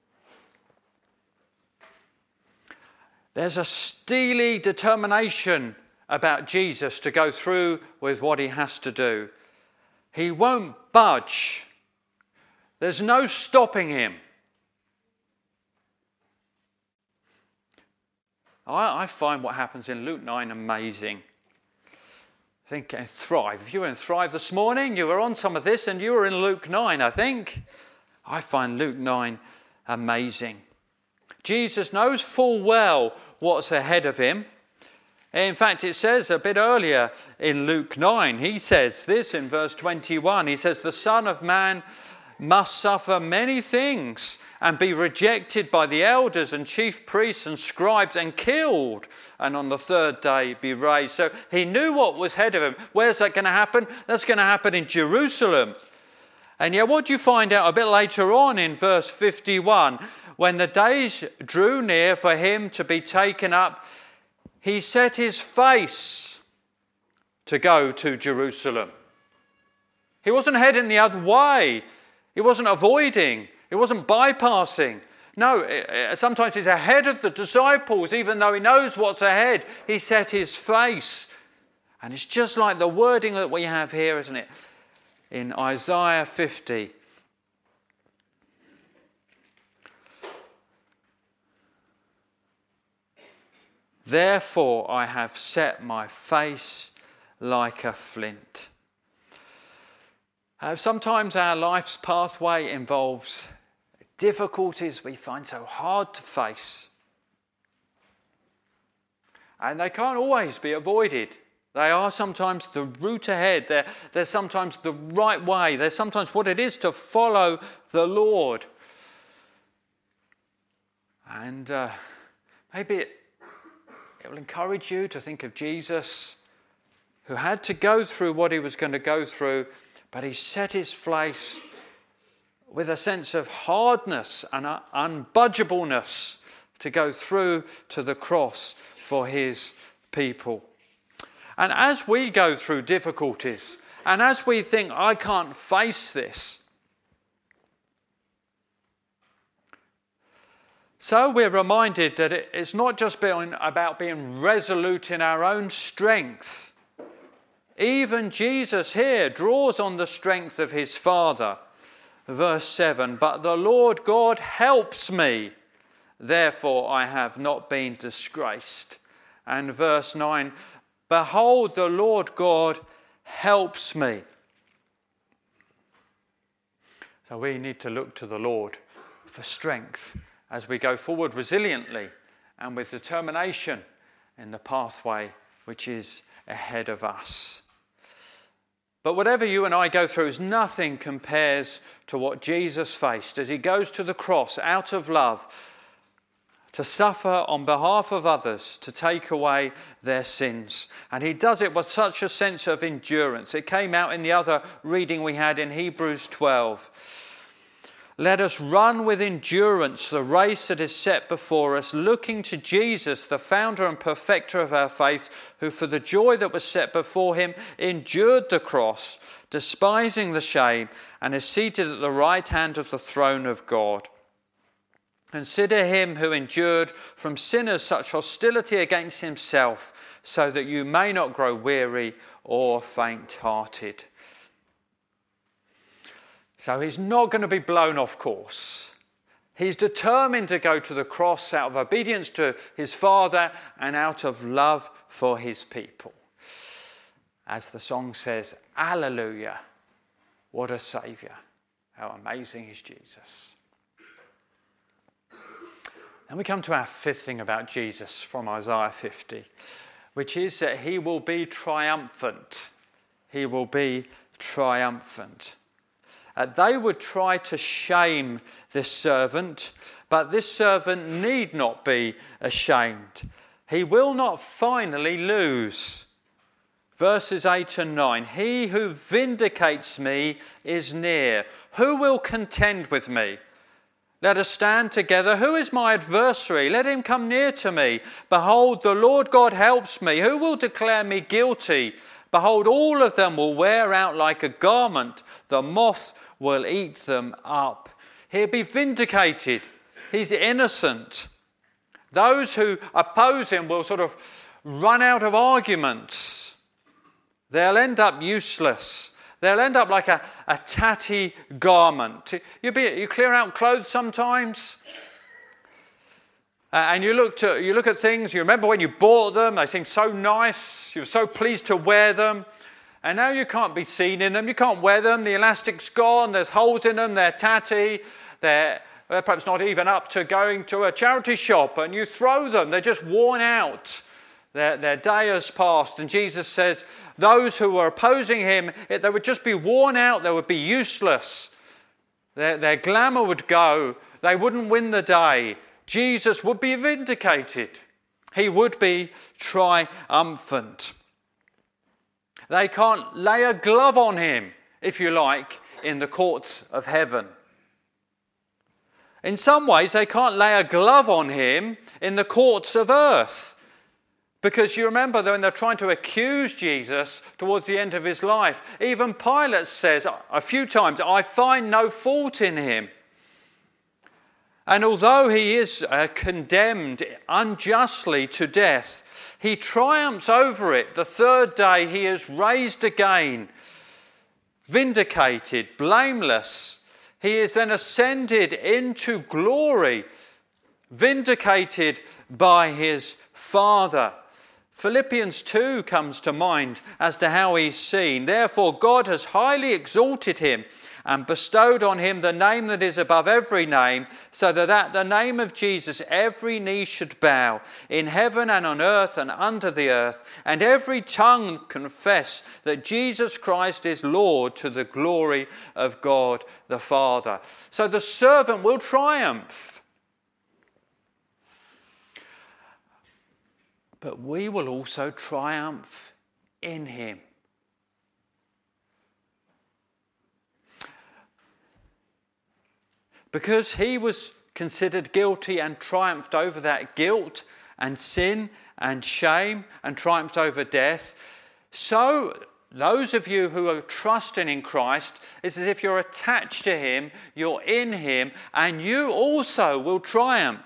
There's a steely determination about Jesus to go through with what he has to do. He won't budge. There's no stopping him. I find what happens in Luke 9 amazing. I think Thrive. If you were in Thrive this morning, you were on some of this and you were in Luke 9, I think. I find Luke 9 amazing. Jesus knows full well what's ahead of him. In fact, it says a bit earlier in Luke 9, he says this in verse 21. He says, the Son of Man must suffer many things and be rejected by the elders and chief priests and scribes and killed, and on the third day be raised. So he knew what was ahead of him. Where's that going to happen? That's going to happen in Jerusalem. And yet what do you find out a bit later on in verse 51? When the days drew near for him to be taken up, he set his face to go to Jerusalem. He wasn't heading the other way. He wasn't avoiding. He wasn't bypassing. No, sometimes he's ahead of the disciples, even though he knows what's ahead. He set his face. And it's just like the wording that we have here, isn't it? In Isaiah 50. Therefore I have set my face like a flint. Sometimes our life's pathway involves difficulties we find so hard to face. And they can't always be avoided. They are sometimes the route ahead. They're sometimes the right way. They're sometimes what it is to follow the Lord. And maybe it will encourage you to think of Jesus, who had to go through what he was going to go through, but he set his face with a sense of hardness and unbudgeableness to go through to the cross for his people. And as we go through difficulties, and as we think, I can't face this, so we're reminded that it's not just about being resolute in our own strength. Even Jesus here draws on the strength of his Father. Verse 7, but the Lord God helps me, therefore I have not been disgraced. And verse 9, behold, the Lord God helps me. So we need to look to the Lord for strength as we go forward resiliently and with determination in the pathway which is ahead of us. But whatever you and I go through is nothing compares to what Jesus faced as he goes to the cross out of love to suffer on behalf of others, to take away their sins. And he does it with such a sense of endurance. It came out in the other reading we had in Hebrews 12. Let us run with endurance the race that is set before us, looking to Jesus, the founder and perfecter of our faith, who for the joy that was set before him endured the cross, despising the shame, and is seated at the right hand of the throne of God. Consider him who endured from sinners such hostility against himself, so that you may not grow weary or faint-hearted. So he's not going to be blown off course. He's determined to go to the cross out of obedience to his Father and out of love for his people. As the song says, Alleluia, what a Saviour. How amazing is Jesus. And we come to our fifth thing about Jesus from Isaiah 50, which is that he will be triumphant. He will be triumphant. They would try to shame this servant, but this servant need not be ashamed. He will not finally lose. Verses 8 and 9, he who vindicates me is near. Who will contend with me? Let us stand together. Who is my adversary? Let him come near to me. Behold, the Lord God helps me. Who will declare me guilty? Behold, all of them will wear out like a garment. The moth will eat them up. He'll be vindicated. He's innocent. Those who oppose him will sort of run out of arguments. They'll end up useless. They'll end up like a tatty garment. You clear out clothes sometimes, and you look at things. You remember when you bought them; they seemed so nice. You were so pleased to wear them, and now you can't be seen in them. You can't wear them. The elastic's gone. There's holes in them. They're tatty. They're perhaps not even up to going to a charity shop, and you throw them. They're just worn out. Their day has passed, and Jesus says those who were opposing him, they would just be worn out, they would be useless. Their glamour would go, they wouldn't win the day. Jesus would be vindicated. He would be triumphant. They can't lay a glove on him, if you like, in the courts of heaven. In some ways, they can't lay a glove on him in the courts of earth. Because you remember when they're trying to accuse Jesus towards the end of his life, even Pilate says a few times, I find no fault in him. And although he is condemned unjustly to death, he triumphs over it. The third day he is raised again, vindicated, blameless. He is then ascended into glory, vindicated by his Father. Philippians 2 comes to mind as to how he's seen. Therefore, God has highly exalted him and bestowed on him the name that is above every name, so that at the name of Jesus every knee should bow, in heaven and on earth and under the earth, and every tongue confess that Jesus Christ is Lord, to the glory of God the Father. So the servant will triumph. But we will also triumph in him. Because he was considered guilty and triumphed over that guilt and sin and shame and triumphed over death, so those of you who are trusting in Christ, it's as if you're attached to him, you're in him, and you also will triumph.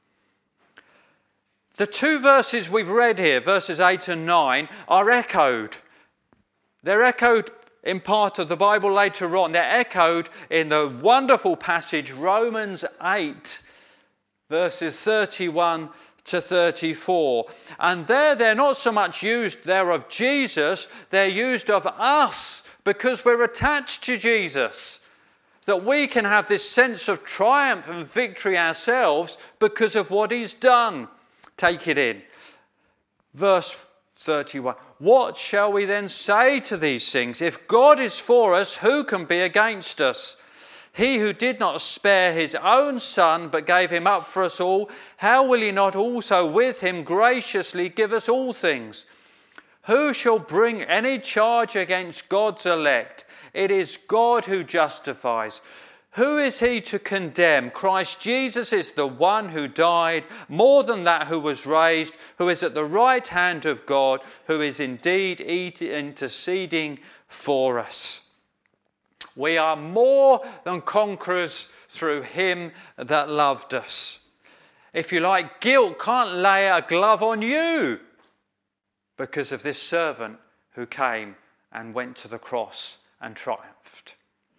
The two verses we've read here, verses 8 and 9, are echoed. They're echoed in part of the Bible later on. They're echoed in the wonderful passage, Romans 8, verses 31 to 34. And they're not so much used there of Jesus, they're used of us, because we're attached to Jesus. That we can have this sense of triumph and victory ourselves because of what he's done. Take it in. Verse 31. What shall we then say to these things? If God is for us, who can be against us? He who did not spare his own son, but gave him up for us all, how will he not also with him graciously give us all things? Who shall bring any charge against God's elect? It is God who justifies. Who is he to condemn? Christ Jesus is the one who died, more than that, who was raised, who is at the right hand of God, who is indeed interceding for us. We are more than conquerors through him that loved us. If you like, guilt can't lay a glove on you because of this servant who came and went to the cross and triumphed.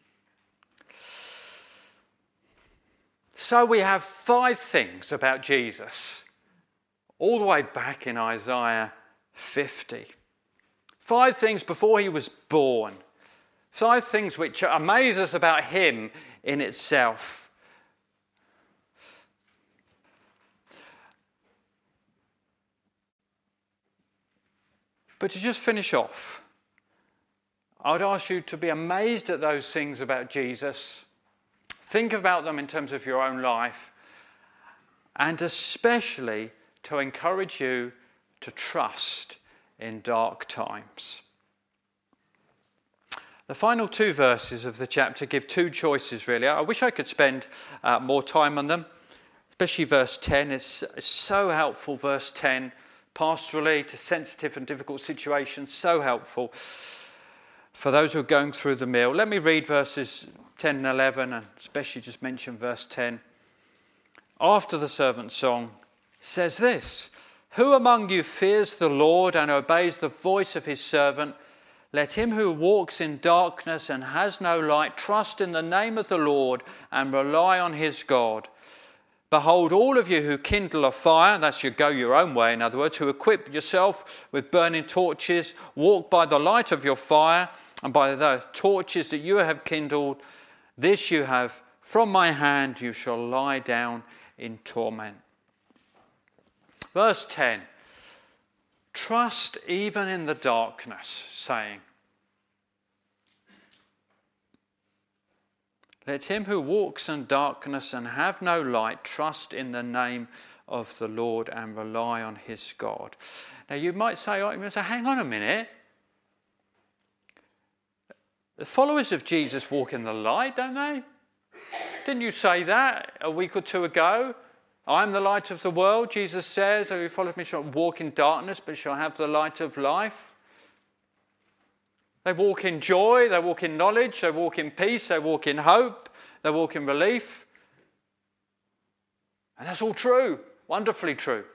So we have 5 things about Jesus, all the way back in Isaiah 50. 5 things before he was born. 5 things which amaze us about him in itself. But to just finish off, I would ask you to be amazed at those things about Jesus. Think about them in terms of your own life, and especially to encourage you to trust in dark times. The final 2 verses of the chapter give 2 choices, really. I wish I could spend more time on them, especially verse 10. It's so helpful, verse 10, pastorally to sensitive and difficult situations, so helpful for those who are going through the meal. Let me read verses 10 and 11, and especially just mention verse 10. After the servant's song says this: "Who among you fears the Lord and obeys the voice of his servant? Let him who walks in darkness and has no light trust in the name of the Lord and rely on his God. Behold, all of you who kindle a fire," that's you go your own way, in other words, "who equip yourself with burning torches, walk by the light of your fire and by the torches that you have kindled. This you have from my hand, you shall lie down in torment." Verse 10. Trust even in the darkness, saying, "Let him who walks in darkness and have no light trust in the name of the Lord and rely on his God." Now you might say, hang on a minute. The followers of Jesus walk in the light, don't they? Didn't you say that a week or 2 ago? "I am the light of the world," Jesus says. "Who follows me shall not walk in darkness, but shall have the light of life." They walk in joy, they walk in knowledge, they walk in peace, they walk in hope, they walk in relief. And that's all true, wonderfully true.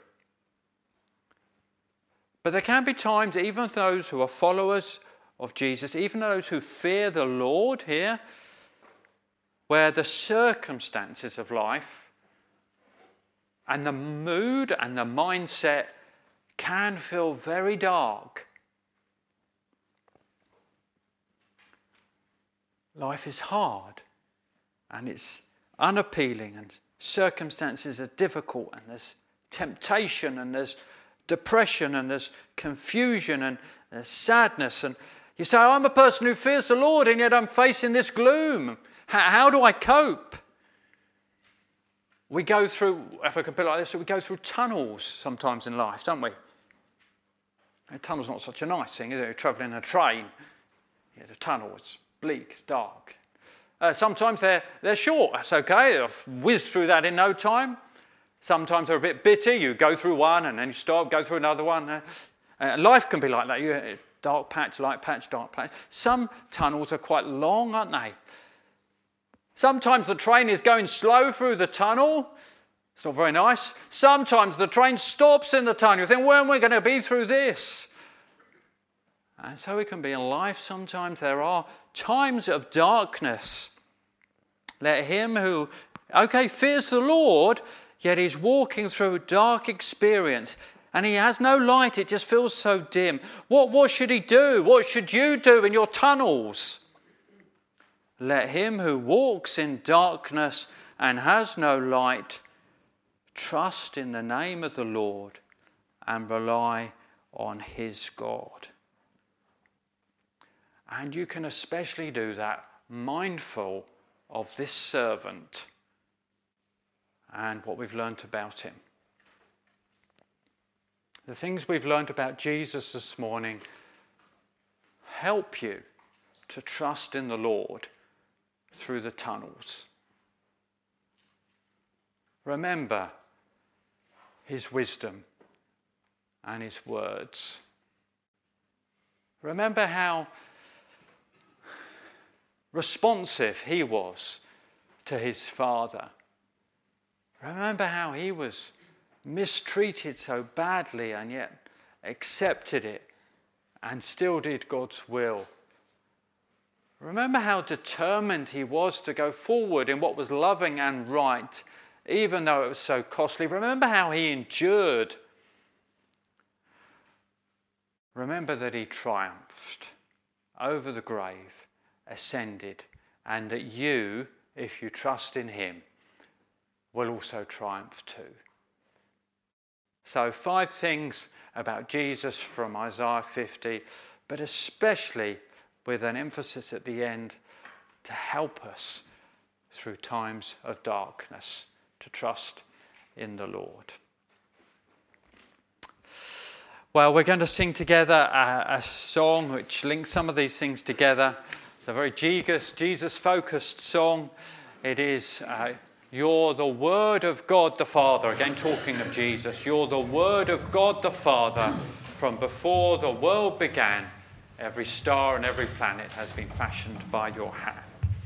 But there can be times, even those who are followers of Jesus, even those who fear the Lord here, where the circumstances of life and the mood and the mindset can feel very dark. Life is hard and it's unappealing and circumstances are difficult and there's temptation and there's depression and there's confusion and there's sadness. And you say, "I'm a person who fears the Lord and yet I'm facing this gloom. How do I cope?" We go through, if I can put it like this, we go through tunnels sometimes in life, don't we? A tunnel's not such a nice thing, is it? You're travelling in a train. Yeah, the tunnel, it's bleak, it's dark. Sometimes they're short, that's okay. They'll whiz through that in no time. Sometimes they're a bit bitty. You go through one and then you stop, go through another one. Life can be like that. Dark patch, light patch, dark patch. Some tunnels are quite long, aren't they? Sometimes the train is going slow through the tunnel. It's not very nice. Sometimes the train stops in the tunnel. You think, when are we going to be through this? And so it can be in life sometimes. There are times of darkness. Let him who, fears the Lord, yet he's walking through a dark experience and he has no light. It just feels so dim. What should he do? What should you do in your tunnels? Let him who walks in darkness and has no light trust in the name of the Lord and rely on his God. And you can especially do that mindful of this servant and what we've learnt about him. The things we've learnt about Jesus this morning help you to trust in the Lord through the tunnels. remember his wisdom and his words. Remember how responsive he was to his Father. Remember how he was mistreated so badly and yet accepted it and still did God's will. Remember how determined he was to go forward in what was loving and right, even though it was so costly. Remember how he endured. Remember that he triumphed over the grave, ascended, and that you, if you trust in him, will also triumph too. So 5 things about Jesus from Isaiah 50, but especially with an emphasis at the end to help us through times of darkness to trust in the Lord. Well, we're going to sing together a song which links some of these things together. It's a very Jesus-focused song. It is You're the Word of God the Father. Again, talking of Jesus. You're the Word of God the Father. From before the world began, every star and every planet has been fashioned by your hand.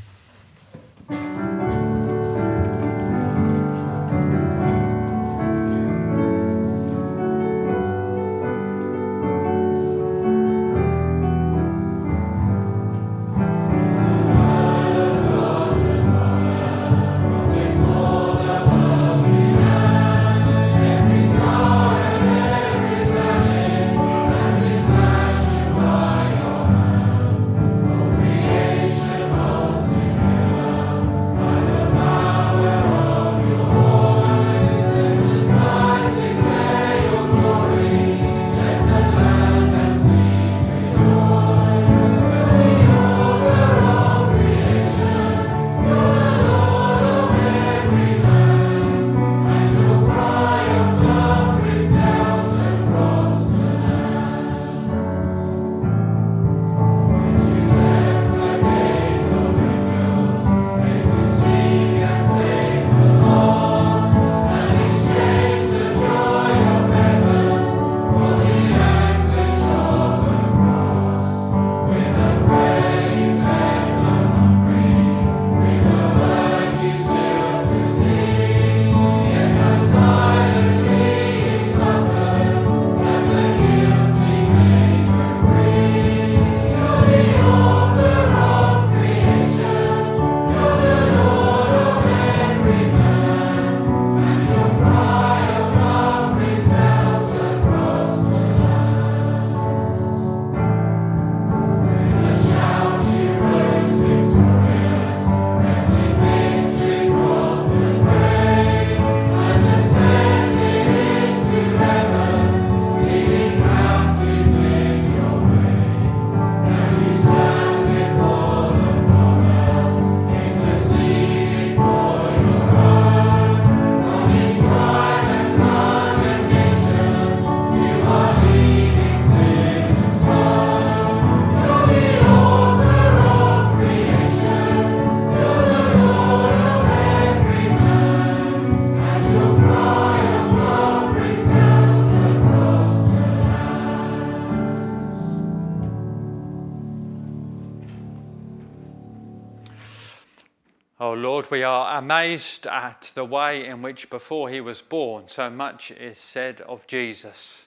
Oh Lord, we are amazed at the way in which before he was born so much is said of Jesus.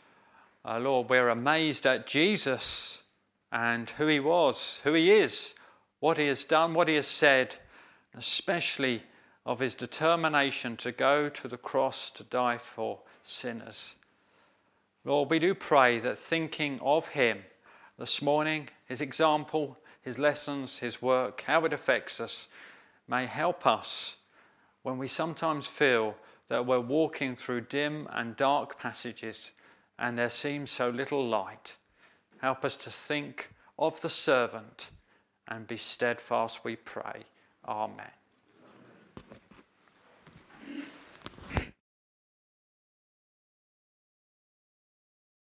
Lord, we're amazed at Jesus and who he was, who he is, what he has done, what he has said, especially of his determination to go to the cross to die for sinners. Lord, we do pray that thinking of him this morning, his example, his lessons, his work, how it affects us, may help us when we sometimes feel that we're walking through dim and dark passages and there seems so little light. Help us to think of the servant and be steadfast, we pray. Amen.